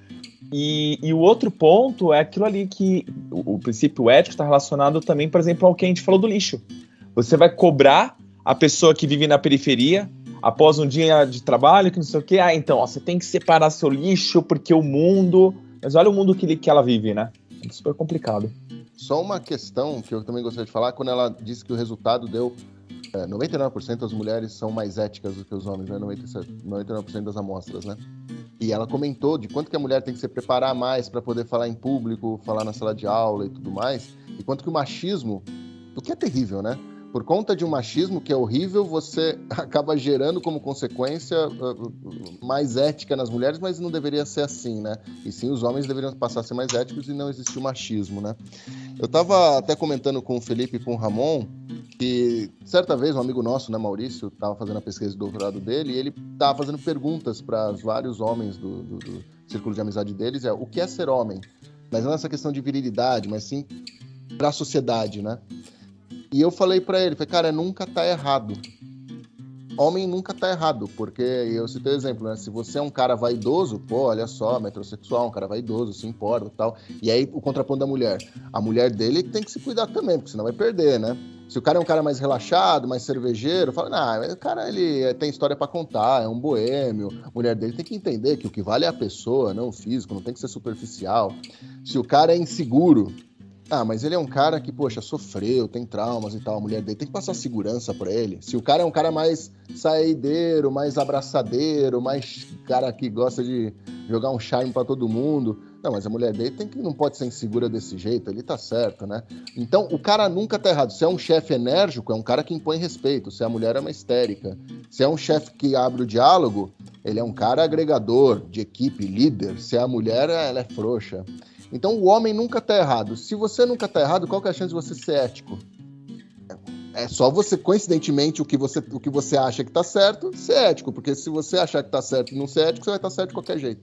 E o outro ponto é aquilo ali que o princípio ético está relacionado também, por exemplo, ao que a gente falou do lixo. Você vai cobrar a pessoa que vive na periferia após um dia de trabalho, que não sei o quê. Então, você tem que separar seu lixo porque o mundo... Mas olha o mundo que ela vive, né? É super complicado. Só uma questão que eu também gostaria de falar, quando ela disse que o resultado deu 99% das mulheres são mais éticas do que os homens, né? 99% das amostras, né? E ela comentou de quanto que a mulher tem que se preparar mais para poder falar em público, falar na sala de aula e tudo mais, e quanto que o machismo, o que é terrível, né? Por conta de um machismo que é horrível, você acaba gerando como consequência mais ética nas mulheres, mas não deveria ser assim, né? E sim, os homens deveriam passar a ser mais éticos e não existir o machismo, né? Eu estava até comentando com o Felipe e com o Ramon que, certa vez, um amigo nosso, né, Maurício, estava fazendo a pesquisa de doutorado dele e ele estava fazendo perguntas para vários homens do círculo de amizade deles, o que é ser homem? Mas não essa questão de virilidade, mas sim para a sociedade, né? E eu falei pra ele, cara, nunca tá errado. homem nunca tá errado, porque eu citei o exemplo, né? Se você é um cara vaidoso, pô, olha só, metrosexual, um cara vaidoso, se importa e tal. E aí o contraponto da mulher. A mulher dele tem que se cuidar também, porque senão vai perder, né? Se o cara é um cara mais relaxado, mais cervejeiro, fala, não, o cara ele tem história pra contar, é um boêmio. A mulher dele tem que entender que o que vale é a pessoa, não o físico, não tem que ser superficial. Se o cara é inseguro, mas ele é um cara que, poxa, sofreu, tem traumas e tal, a mulher dele tem que passar segurança pra ele. Se o cara é um cara mais saideiro, mais abraçadeiro, mais cara que gosta de jogar um charme pra todo mundo, mas a mulher dele não pode ser insegura desse jeito, ele tá certo, né? Então, o cara nunca tá errado. Se é um chefe enérgico, é um cara que impõe respeito. Se a mulher é uma histérica. Se é um chefe que abre o diálogo, ele é um cara agregador, de equipe, líder. Se é a mulher, ela é frouxa. Então, o homem nunca tá errado. Se você nunca tá errado, qual que é a chance de você ser ético? É só você, coincidentemente, o que você acha que tá certo, ser ético. Porque se você achar que tá certo e não ser ético, você vai estar certo de qualquer jeito.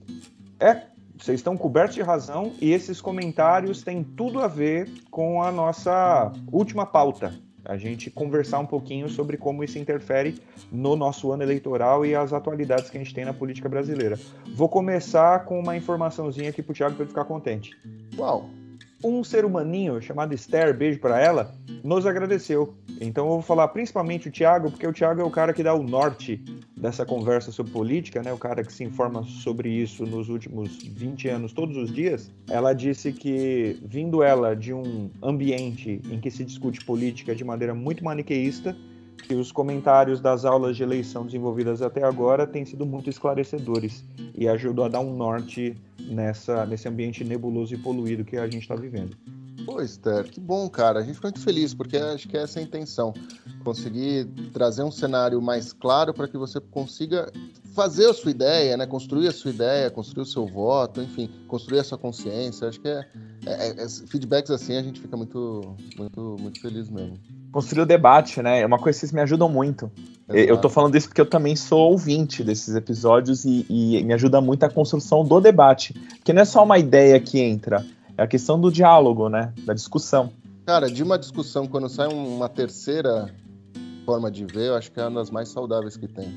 Vocês estão cobertos de razão e esses comentários têm tudo a ver com a nossa última pauta. A gente conversar um pouquinho sobre como isso interfere no nosso ano eleitoral e as atualidades que a gente tem na política brasileira. Vou começar com uma informaçãozinha aqui pro Thiago para ele ficar contente. Uau! Um ser humaninho chamado Esther, beijo para ela, nos agradeceu. Então eu vou falar principalmente o Thiago, porque o Thiago é o cara que dá o norte dessa conversa sobre política, né? O cara que se informa sobre isso nos últimos 20 anos, todos os dias. Ela disse que, vindo ela de um ambiente em que se discute política de maneira muito maniqueísta, que os comentários das aulas de eleição desenvolvidas até agora têm sido muito esclarecedores e ajudou a dar um norte nesse ambiente nebuloso e poluído que a gente está vivendo. Pô, Esther, que bom, cara. A gente fica muito feliz, porque acho que essa é a intenção. Conseguir trazer um cenário mais claro para que você consiga fazer a sua ideia, né? Construir a sua ideia, construir o seu voto, enfim, construir a sua consciência. Acho que feedbacks assim a gente fica muito, muito, muito feliz mesmo. Construir o debate, né? É uma coisa que vocês me ajudam muito. Exato. Eu tô falando isso porque eu também sou ouvinte desses episódios e me ajuda muito a construção do debate. Porque não é só uma ideia que entra, é a questão do diálogo, né? Da discussão. Cara, de uma discussão, quando sai uma terceira forma de ver, eu acho que é uma das mais saudáveis que tem.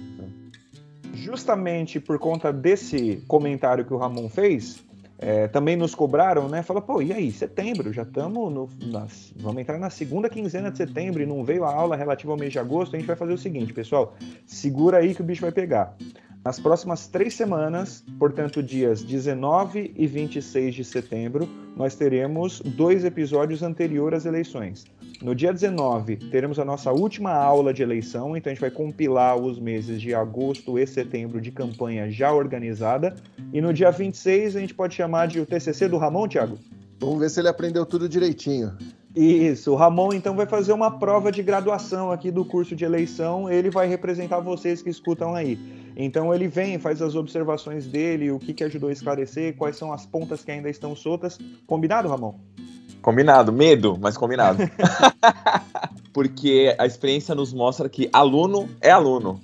Justamente por conta desse comentário que o Ramon fez, também nos cobraram, né? Fala, pô, e aí, setembro, já estamos vamos entrar na segunda quinzena de setembro e não veio a aula relativa ao mês de agosto. A gente vai fazer o seguinte, pessoal, segura aí que o bicho vai pegar. Nas próximas 3 semanas, portanto, dias 19 e 26 de setembro, nós teremos 2 episódios anteriores às eleições. No dia 19, teremos a nossa última aula de eleição, então a gente vai compilar os meses de agosto e setembro de campanha já organizada. E no dia 26, a gente pode chamar de o TCC do Ramon, Thiago? Vamos ver se ele aprendeu tudo direitinho. Isso, o Ramon então vai fazer uma prova de graduação aqui do curso de eleição, ele vai representar vocês que escutam aí. Então ele vem, faz as observações dele, o que ajudou a esclarecer, quais são as pontas que ainda estão soltas. Combinado, Ramon? Combinado, medo, mas combinado. Porque a experiência nos mostra que aluno é aluno.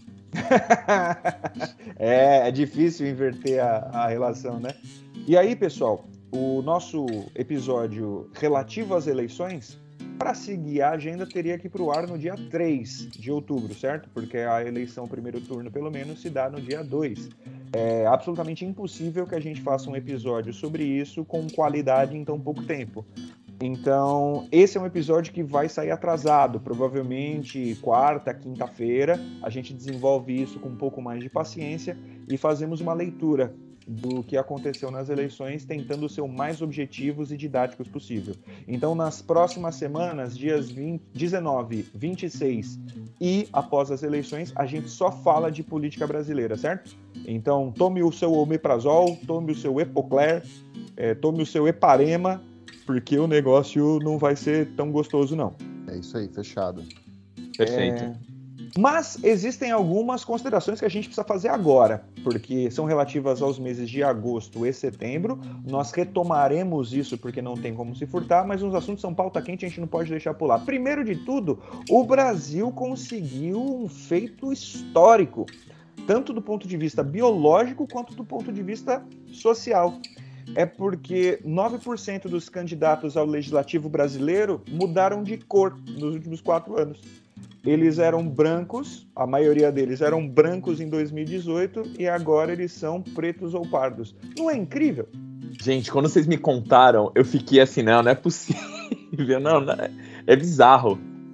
É difícil inverter a relação, né? E aí, pessoal, o nosso episódio relativo às eleições, para seguir a agenda, teria que ir para o ar no dia 3 de outubro, certo? Porque a eleição, primeiro turno, pelo menos, se dá no dia 2. É absolutamente impossível que a gente faça um episódio sobre isso com qualidade em tão pouco tempo. Então, esse é um episódio que vai sair atrasado, provavelmente quarta, quinta-feira. A gente desenvolve isso com um pouco mais de paciência e fazemos uma leitura do que aconteceu nas eleições, tentando ser o mais objetivos e didáticos possível. Então, nas próximas semanas, dias 19, 26 e após as eleições, a gente só fala de política brasileira, certo? Então, tome o seu omeprazol, tome o seu Epocler, tome o seu Eparema, porque o negócio não vai ser tão gostoso, não. É isso aí, fechado. Perfeito. Mas existem algumas considerações que a gente precisa fazer agora, porque são relativas aos meses de agosto e setembro. Nós retomaremos isso porque não tem como se furtar, mas os assuntos são pauta quente, a gente não pode deixar pular. Primeiro de tudo, o Brasil conseguiu um feito histórico, tanto do ponto de vista biológico quanto do ponto de vista social. É porque 9% dos candidatos ao legislativo brasileiro mudaram de cor nos últimos 4 anos. Eles eram brancos, a maioria deles eram brancos em 2018 e agora eles são pretos ou pardos. Não é incrível? Gente, quando vocês me contaram, eu fiquei assim, não é possível, não, é bizarro.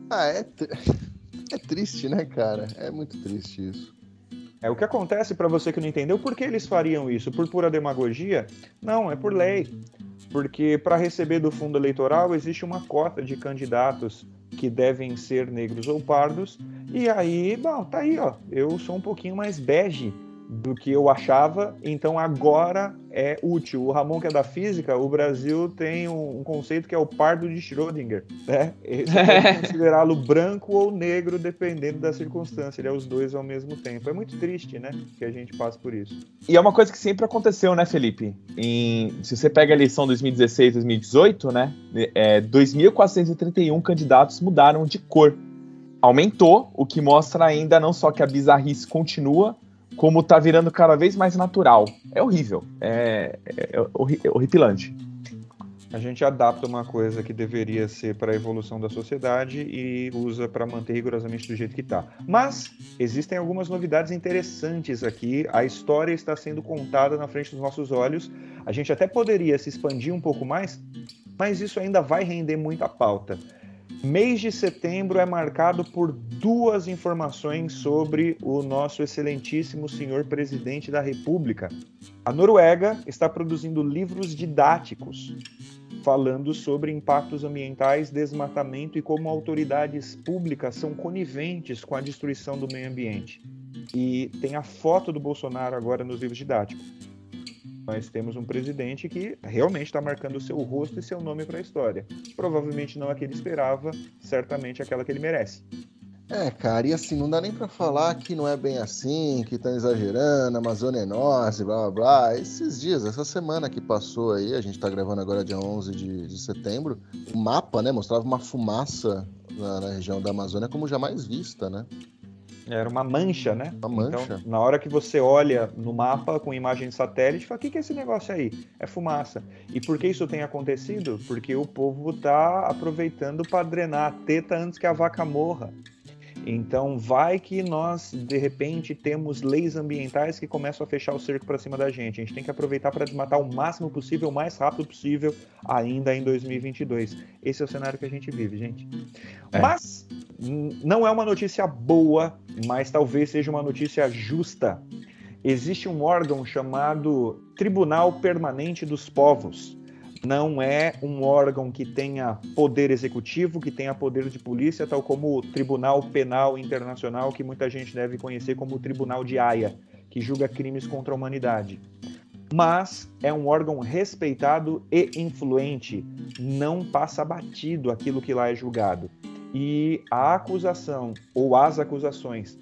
É triste, né, cara? É muito triste isso. O que acontece, para você que não entendeu, por que eles fariam isso? Por pura demagogia? Não, é por lei. Porque para receber do fundo eleitoral existe uma cota de candidatos que devem ser negros ou pardos. E aí, bom, tá aí, ó. Eu sou um pouquinho mais bege do que eu achava, então agora é útil. O Ramon, que é da física, o Brasil tem um conceito que é o pardo de Schrödinger, né? Você pode considerá-lo branco ou negro, dependendo da circunstância. Ele é os dois ao mesmo tempo. É muito triste, né, que a gente passe por isso. E é uma coisa que sempre aconteceu, né, Felipe? Se você pega a eleição 2016, 2018, né, 2.431 candidatos mudaram de cor. Aumentou, o que mostra ainda não só que a bizarrice continua, como tá virando cada vez mais natural. É horrível, é horripilante. A gente adapta uma coisa que deveria ser para a evolução da sociedade e usa para manter rigorosamente do jeito que está. Mas existem algumas novidades interessantes aqui. A história está sendo contada na frente dos nossos olhos. A gente até poderia se expandir um pouco mais, mas isso ainda vai render muita pauta. Mês de setembro é marcado por 2 informações sobre o nosso excelentíssimo senhor presidente da República. A Noruega está produzindo livros didáticos falando sobre impactos ambientais, desmatamento e como autoridades públicas são coniventes com a destruição do meio ambiente. E tem a foto do Bolsonaro agora nos livros didáticos. Nós temos um presidente que realmente está marcando o seu rosto e seu nome para a história. Provavelmente não a que ele esperava, certamente aquela que ele merece. Cara, e assim, não dá nem pra falar que não é bem assim, que estão exagerando, a Amazônia é nossa, blá blá blá. Esses dias, essa semana que passou aí, a gente tá gravando agora dia 11 de setembro, o mapa, né, mostrava uma fumaça na região da Amazônia como jamais vista, né? Era uma mancha, né? Uma mancha. Então, na hora que você olha no mapa com imagem de satélite, fala, o que é esse negócio aí? É fumaça. E por que isso tem acontecido? Porque o povo tá aproveitando para drenar a teta antes que a vaca morra. Então, vai que nós, de repente, temos leis ambientais que começam a fechar o cerco para cima da gente. A gente tem que aproveitar para desmatar o máximo possível, o mais rápido possível, ainda em 2022. Esse é o cenário que a gente vive, gente. Mas não é uma notícia boa, mas talvez seja uma notícia justa. Existe um órgão chamado Tribunal Permanente dos Povos. Não é um órgão que tenha poder executivo, que tenha poder de polícia, tal como o Tribunal Penal Internacional, que muita gente deve conhecer como o Tribunal de Haia, que julga crimes contra a humanidade. Mas é um órgão respeitado e influente, não passa batido aquilo que lá é julgado. E a acusação, ou as acusações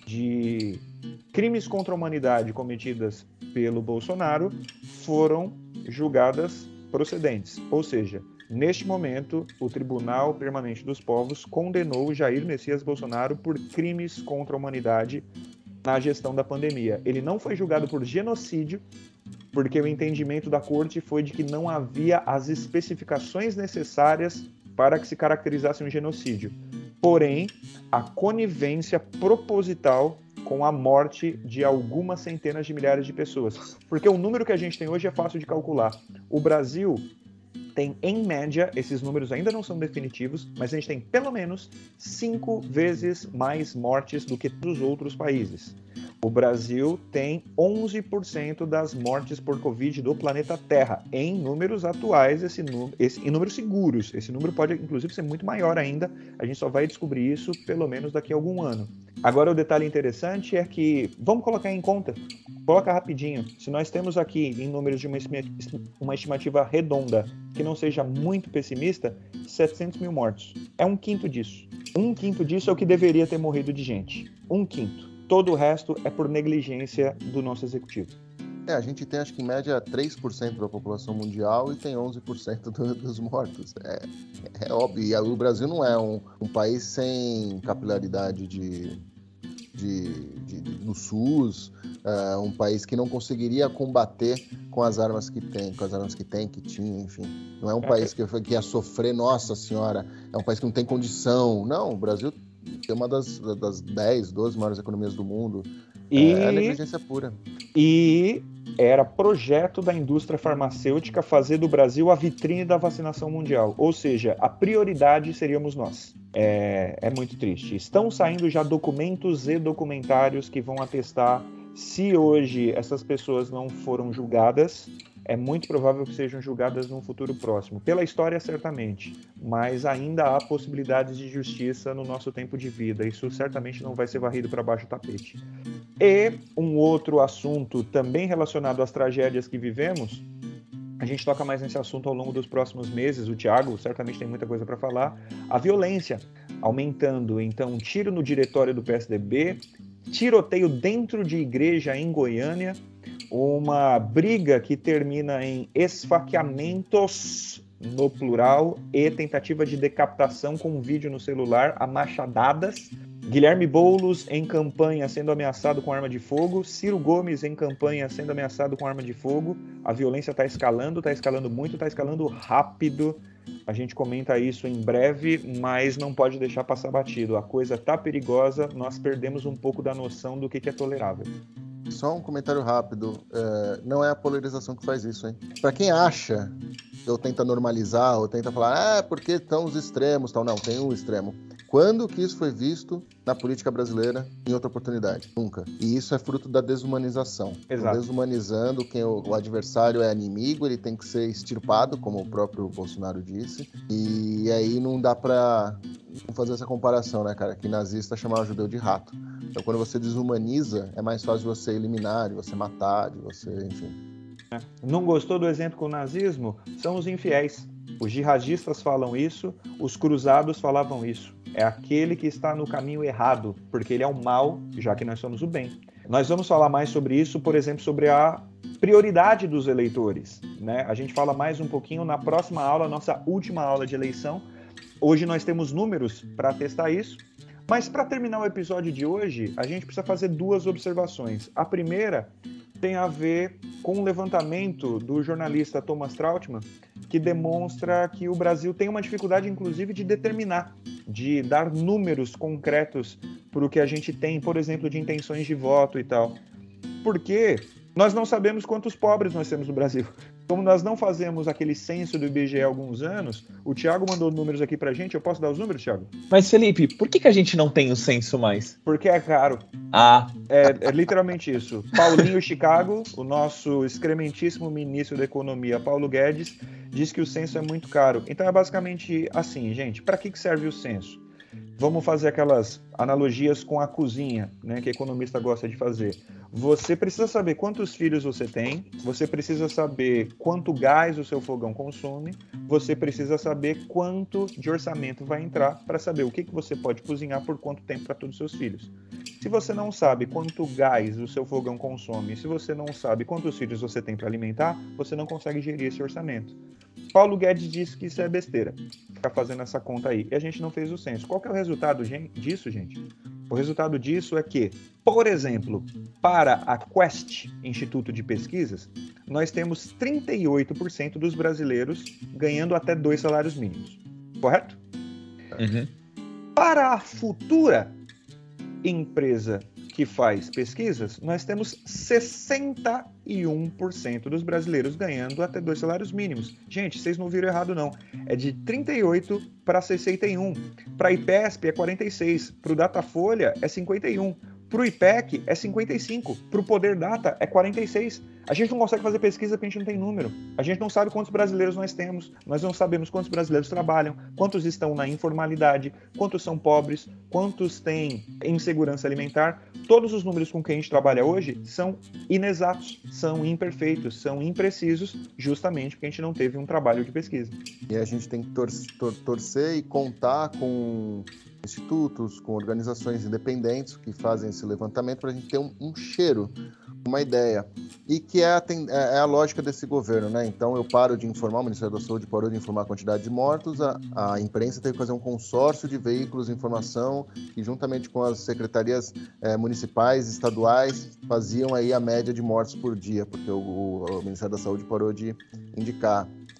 de crimes contra a humanidade cometidas pelo Bolsonaro foram julgadas procedentes. Ou seja, neste momento, o Tribunal Permanente dos Povos condenou Jair Messias Bolsonaro por crimes contra a humanidade na gestão da pandemia. Ele não foi julgado por genocídio, porque o entendimento da corte foi de que não havia as especificações necessárias para que se caracterizasse um genocídio. Porém, a conivência proposital com a morte de algumas centenas de milhares de pessoas. Porque o número que a gente tem hoje é fácil de calcular. O Brasil tem, em média, esses números ainda não são definitivos, mas a gente tem pelo menos 5 vezes mais mortes do que os outros países. O Brasil tem 11% das mortes por Covid do planeta Terra. Em números atuais, em números seguros. Esse número pode, inclusive, ser muito maior ainda. A gente só vai descobrir isso, pelo menos, daqui a algum ano. Agora, o detalhe interessante é que, vamos colocar em conta, coloca rapidinho, se nós temos aqui, em números de uma estimativa redonda, que não seja muito pessimista, 700 mil mortos. É 1/5 disso. 1/5 disso é o que deveria ter morrido de gente. 1/5. Todo o resto é por negligência do nosso executivo. A gente tem, acho que em média, 3% da população mundial e tem 11% dos mortos. É óbvio. E o Brasil não é um país sem capilaridade no SUS, um país que não conseguiria combater com as armas que tem, que tinha, enfim. Não é um país que ia sofrer, nossa senhora, é um país que não tem condição. Não, o Brasil ser uma das 10, 12 maiores economias do mundo. É negligência pura. E era projeto da indústria farmacêutica fazer do Brasil a vitrine da vacinação mundial. Ou seja, a prioridade seríamos nós. É muito triste. Estão saindo já documentos e documentários que vão atestar se hoje essas pessoas não foram julgadas. É muito provável que sejam julgadas num futuro próximo. Pela história, certamente. Mas ainda há possibilidades de justiça no nosso tempo de vida. Isso certamente não vai ser varrido para baixo do tapete. E um outro assunto também relacionado às tragédias que vivemos, a gente toca mais nesse assunto ao longo dos próximos meses. O Thiago certamente tem muita coisa para falar. A violência aumentando. Então, tiro no diretório do PSDB, tiroteio dentro de igreja em Goiânia, uma briga que termina em esfaqueamentos, no plural, e tentativa de decapitação com um vídeo no celular a machadadas. Guilherme Boulos em campanha sendo ameaçado com arma de fogo. Ciro Gomes em campanha sendo ameaçado com arma de fogo. A violência está escalando muito, está escalando rápido. A gente comenta isso em breve, mas não pode deixar passar batido. A coisa tá perigosa, nós perdemos um pouco da noção do que é tolerável. Só um comentário rápido, não é a polarização que faz isso, hein? Pra quem acha, ou tenta normalizar, ou tenta falar, porque estão os extremos, tal. Não, tem um extremo. Quando que isso foi visto na política brasileira em outra oportunidade? Nunca. E isso é fruto da desumanização. Exato. Desumanizando quem o adversário é inimigo, ele tem que ser extirpado, como o próprio Bolsonaro disse. E aí não dá pra fazer essa comparação, né, cara? Que nazista chamava judeu de rato. Então quando você desumaniza, é mais fácil de você eliminar, de você matar, de você, enfim. Não gostou do exemplo com o nazismo? São os infiéis. Os jihadistas falam isso, os cruzados falavam isso. É aquele que está no caminho errado, porque ele é o mal, já que nós somos o bem. Nós vamos falar mais sobre isso, por exemplo, sobre a prioridade dos eleitores, né? A gente fala mais um pouquinho na próxima aula, nossa última aula de eleição. Hoje nós temos números para testar isso. Mas para terminar o episódio de hoje, a gente precisa fazer duas observações. A primeira tem a ver com um levantamento do jornalista Thomas Trautmann, que demonstra que o Brasil tem uma dificuldade, inclusive, de determinar, de dar números concretos para o que a gente tem, por exemplo, de intenções de voto e tal. Porque nós não sabemos quantos pobres nós temos no Brasil. Como nós não fazemos aquele censo do IBGE há alguns anos, o Thiago mandou números aqui pra gente. Eu posso dar os números, Thiago? Mas, Felipe, por que a gente não tem o censo mais? Porque é caro. Ah. É literalmente isso. Paulinho Chicago, o nosso excrementíssimo ministro da Economia, Paulo Guedes, diz que o censo é muito caro. Então é basicamente assim, gente. Para que serve o censo? Vamos fazer aquelas analogias com a cozinha, né, que economista gosta de fazer. Você precisa saber quantos filhos você tem, você precisa saber quanto gás o seu fogão consome, você precisa saber quanto de orçamento vai entrar para saber o que você pode cozinhar por quanto tempo para todos os seus filhos. Se você não sabe quanto gás o seu fogão consome, se você não sabe quantos filhos você tem para alimentar, você não consegue gerir esse orçamento. Paulo Guedes disse que isso é besteira, ficar fazendo essa conta aí. E a gente não fez o censo. Qual que é o resultado disso, gente? O resultado disso é que, por exemplo, para a Quest, Instituto de Pesquisas, nós temos 38% dos brasileiros ganhando até 2 salários mínimos. Correto? Uhum. Para a Futura, empresa que faz pesquisas, nós temos 61% dos brasileiros ganhando até 2 salários mínimos. Gente, vocês não viram errado não. É de 38 para 61. Para a IPESP é 46. Para o Datafolha é 51. Para o IPEC é 55. Para o Poder Data é 46. A gente não consegue fazer pesquisa porque a gente não tem número. A gente não sabe quantos brasileiros nós temos. Nós não sabemos quantos brasileiros trabalham, quantos estão na informalidade, quantos são pobres, quantos têm insegurança alimentar. Todos os números com que a gente trabalha hoje são inexatos, são imperfeitos, são imprecisos, justamente porque a gente não teve um trabalho de pesquisa. E a gente tem que torcer e contar com institutos, com organizações independentes que fazem esse levantamento para a gente ter um cheiro, uma ideia. E que é a lógica desse governo, né? Então eu paro de informar, o Ministério da Saúde parou de informar a quantidade de mortos, a imprensa teve que fazer um consórcio de veículos de informação que juntamente com as secretarias municipais, estaduais, faziam aí a média de mortes por dia, porque o Ministério da Saúde parou de indicar.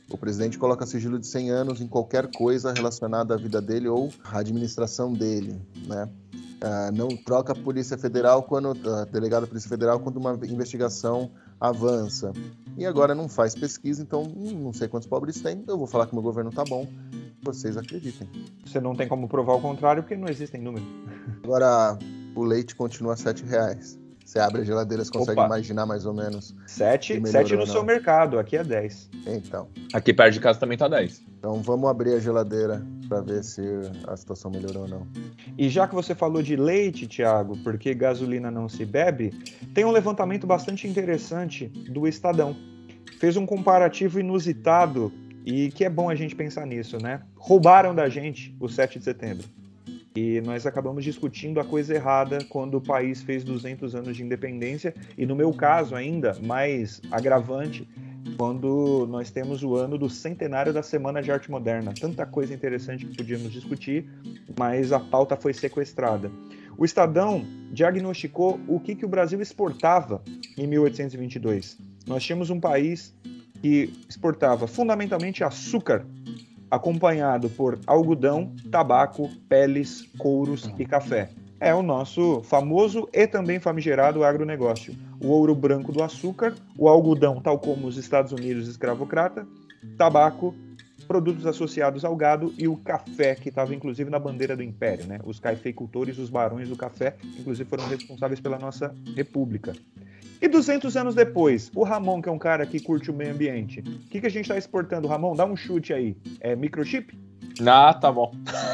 O presidente coloca sigilo de 100 anos em qualquer coisa relacionada à vida dele ou à administração dele, né? Não troca a Polícia Federal delegado da Polícia Federal quando uma investigação avança. E agora não faz pesquisa, então não sei quantos pobres tem, eu vou falar que o meu governo tá bom, vocês acreditem. Você não tem como provar o contrário porque não existem números. Agora, o leite continua a R$7. Você abre a geladeira, você consegue imaginar mais ou menos. 7 no seu mercado, aqui é 10. Então. Aqui perto de casa também tá 10. Então vamos abrir a geladeira para ver se a situação melhorou ou não. E já que você falou de leite, Thiago, porque gasolina não se bebe, tem um levantamento bastante interessante do Estadão. Fez um comparativo inusitado e que é bom a gente pensar nisso, né? Roubaram da gente o 7 de setembro. E nós acabamos discutindo a coisa errada quando o país fez 200 anos de independência. E no meu caso ainda, mais agravante, quando nós temos o ano do centenário da Semana de Arte Moderna. Tanta coisa interessante que podíamos discutir, mas a pauta foi sequestrada. O Estadão diagnosticou o que o Brasil exportava em 1822. Nós tínhamos um país que exportava fundamentalmente açúcar, acompanhado por algodão, tabaco, peles, couros e café. É o nosso famoso e também famigerado agronegócio. O ouro branco do açúcar, o algodão, tal como os Estados Unidos escravocrata, tabaco, produtos associados ao gado e o café, que estava inclusive na bandeira do império, né? Os cafeicultores, os barões do café, inclusive foram responsáveis pela nossa república. E 200 anos depois, o Ramon, que é um cara que curte o meio ambiente, o que a gente está exportando, Ramon? Dá um chute aí. É microchip? Tá bom.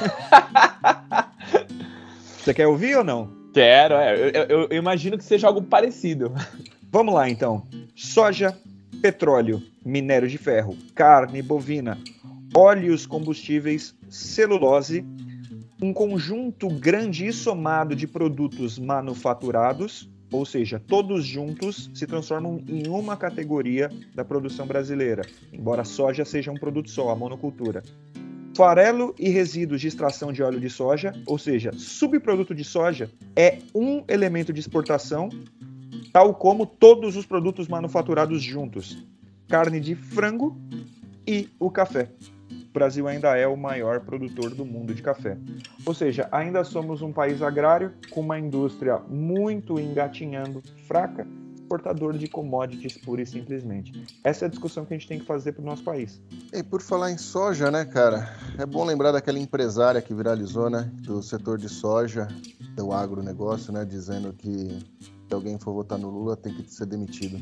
Você quer ouvir ou não? Quero, eu imagino que seja algo parecido. Vamos lá, então. Soja, petróleo, minério de ferro, carne bovina, óleos combustíveis, celulose, um conjunto grande e somado de produtos manufaturados, ou seja, todos juntos se transformam em uma categoria da produção brasileira, embora a soja seja um produto só, a monocultura. Farelo e resíduos de extração de óleo de soja, ou seja, subproduto de soja, é um elemento de exportação, tal como todos os produtos manufaturados juntos. Carne de frango e o café. O Brasil ainda é o maior produtor do mundo de café. Ou seja, ainda somos um país agrário com uma indústria muito engatinhando, fraca, exportador de commodities pura e simplesmente. Essa é a discussão que a gente tem que fazer para o nosso país. E por falar em soja, né, cara? É bom lembrar daquela empresária que viralizou, né, do setor de soja, do agronegócio, né, dizendo que se alguém for votar no Lula tem que ser demitido.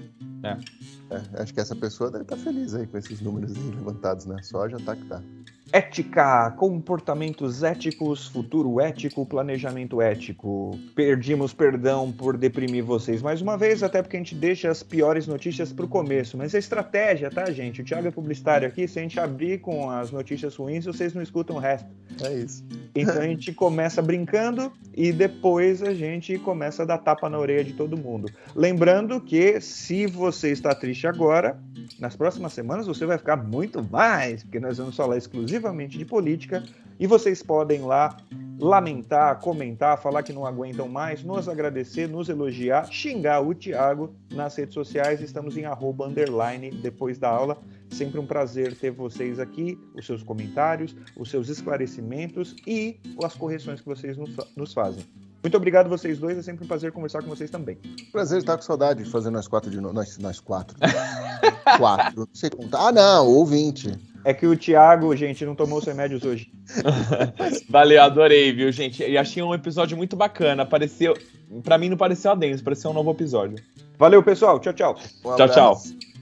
Acho que essa pessoa deve estar feliz aí com esses números aí levantados, né? Soja tá que tá. Ética, comportamentos éticos, futuro ético, planejamento ético. Pedimos perdão por deprimir vocês mais uma vez, até porque a gente deixa as piores notícias pro começo. Mas é estratégia, tá, gente? O Thiago é publicitário aqui, se a gente abrir com as notícias ruins, vocês não escutam o resto. É isso. Então a gente começa brincando e depois a gente começa a dar tapa na orelha de todo mundo. Lembrando que se você está triste agora, nas próximas semanas você vai ficar muito mais, porque nós vamos falar exclusivamente de política e vocês podem lá lamentar, comentar, falar que não aguentam mais, nos agradecer, nos elogiar, xingar o Thiago nas redes sociais. Estamos em @ depois da aula. Sempre um prazer ter vocês aqui, os seus comentários, os seus esclarecimentos e as correções que vocês nos fazem. Muito obrigado vocês dois, é sempre um prazer conversar com vocês também. Prazer estar com saudade de fazer nós quatro de novo. Nós quatro. Quatro, não sei contar. Ah, não, ou 20. É que o Thiago, gente, não tomou os remédios hoje. Valeu, adorei, viu, gente? E achei um episódio muito bacana. Pra mim não pareceu adendo, pareceu um novo episódio. Valeu, pessoal. Tchau, tchau. Tchau, tchau.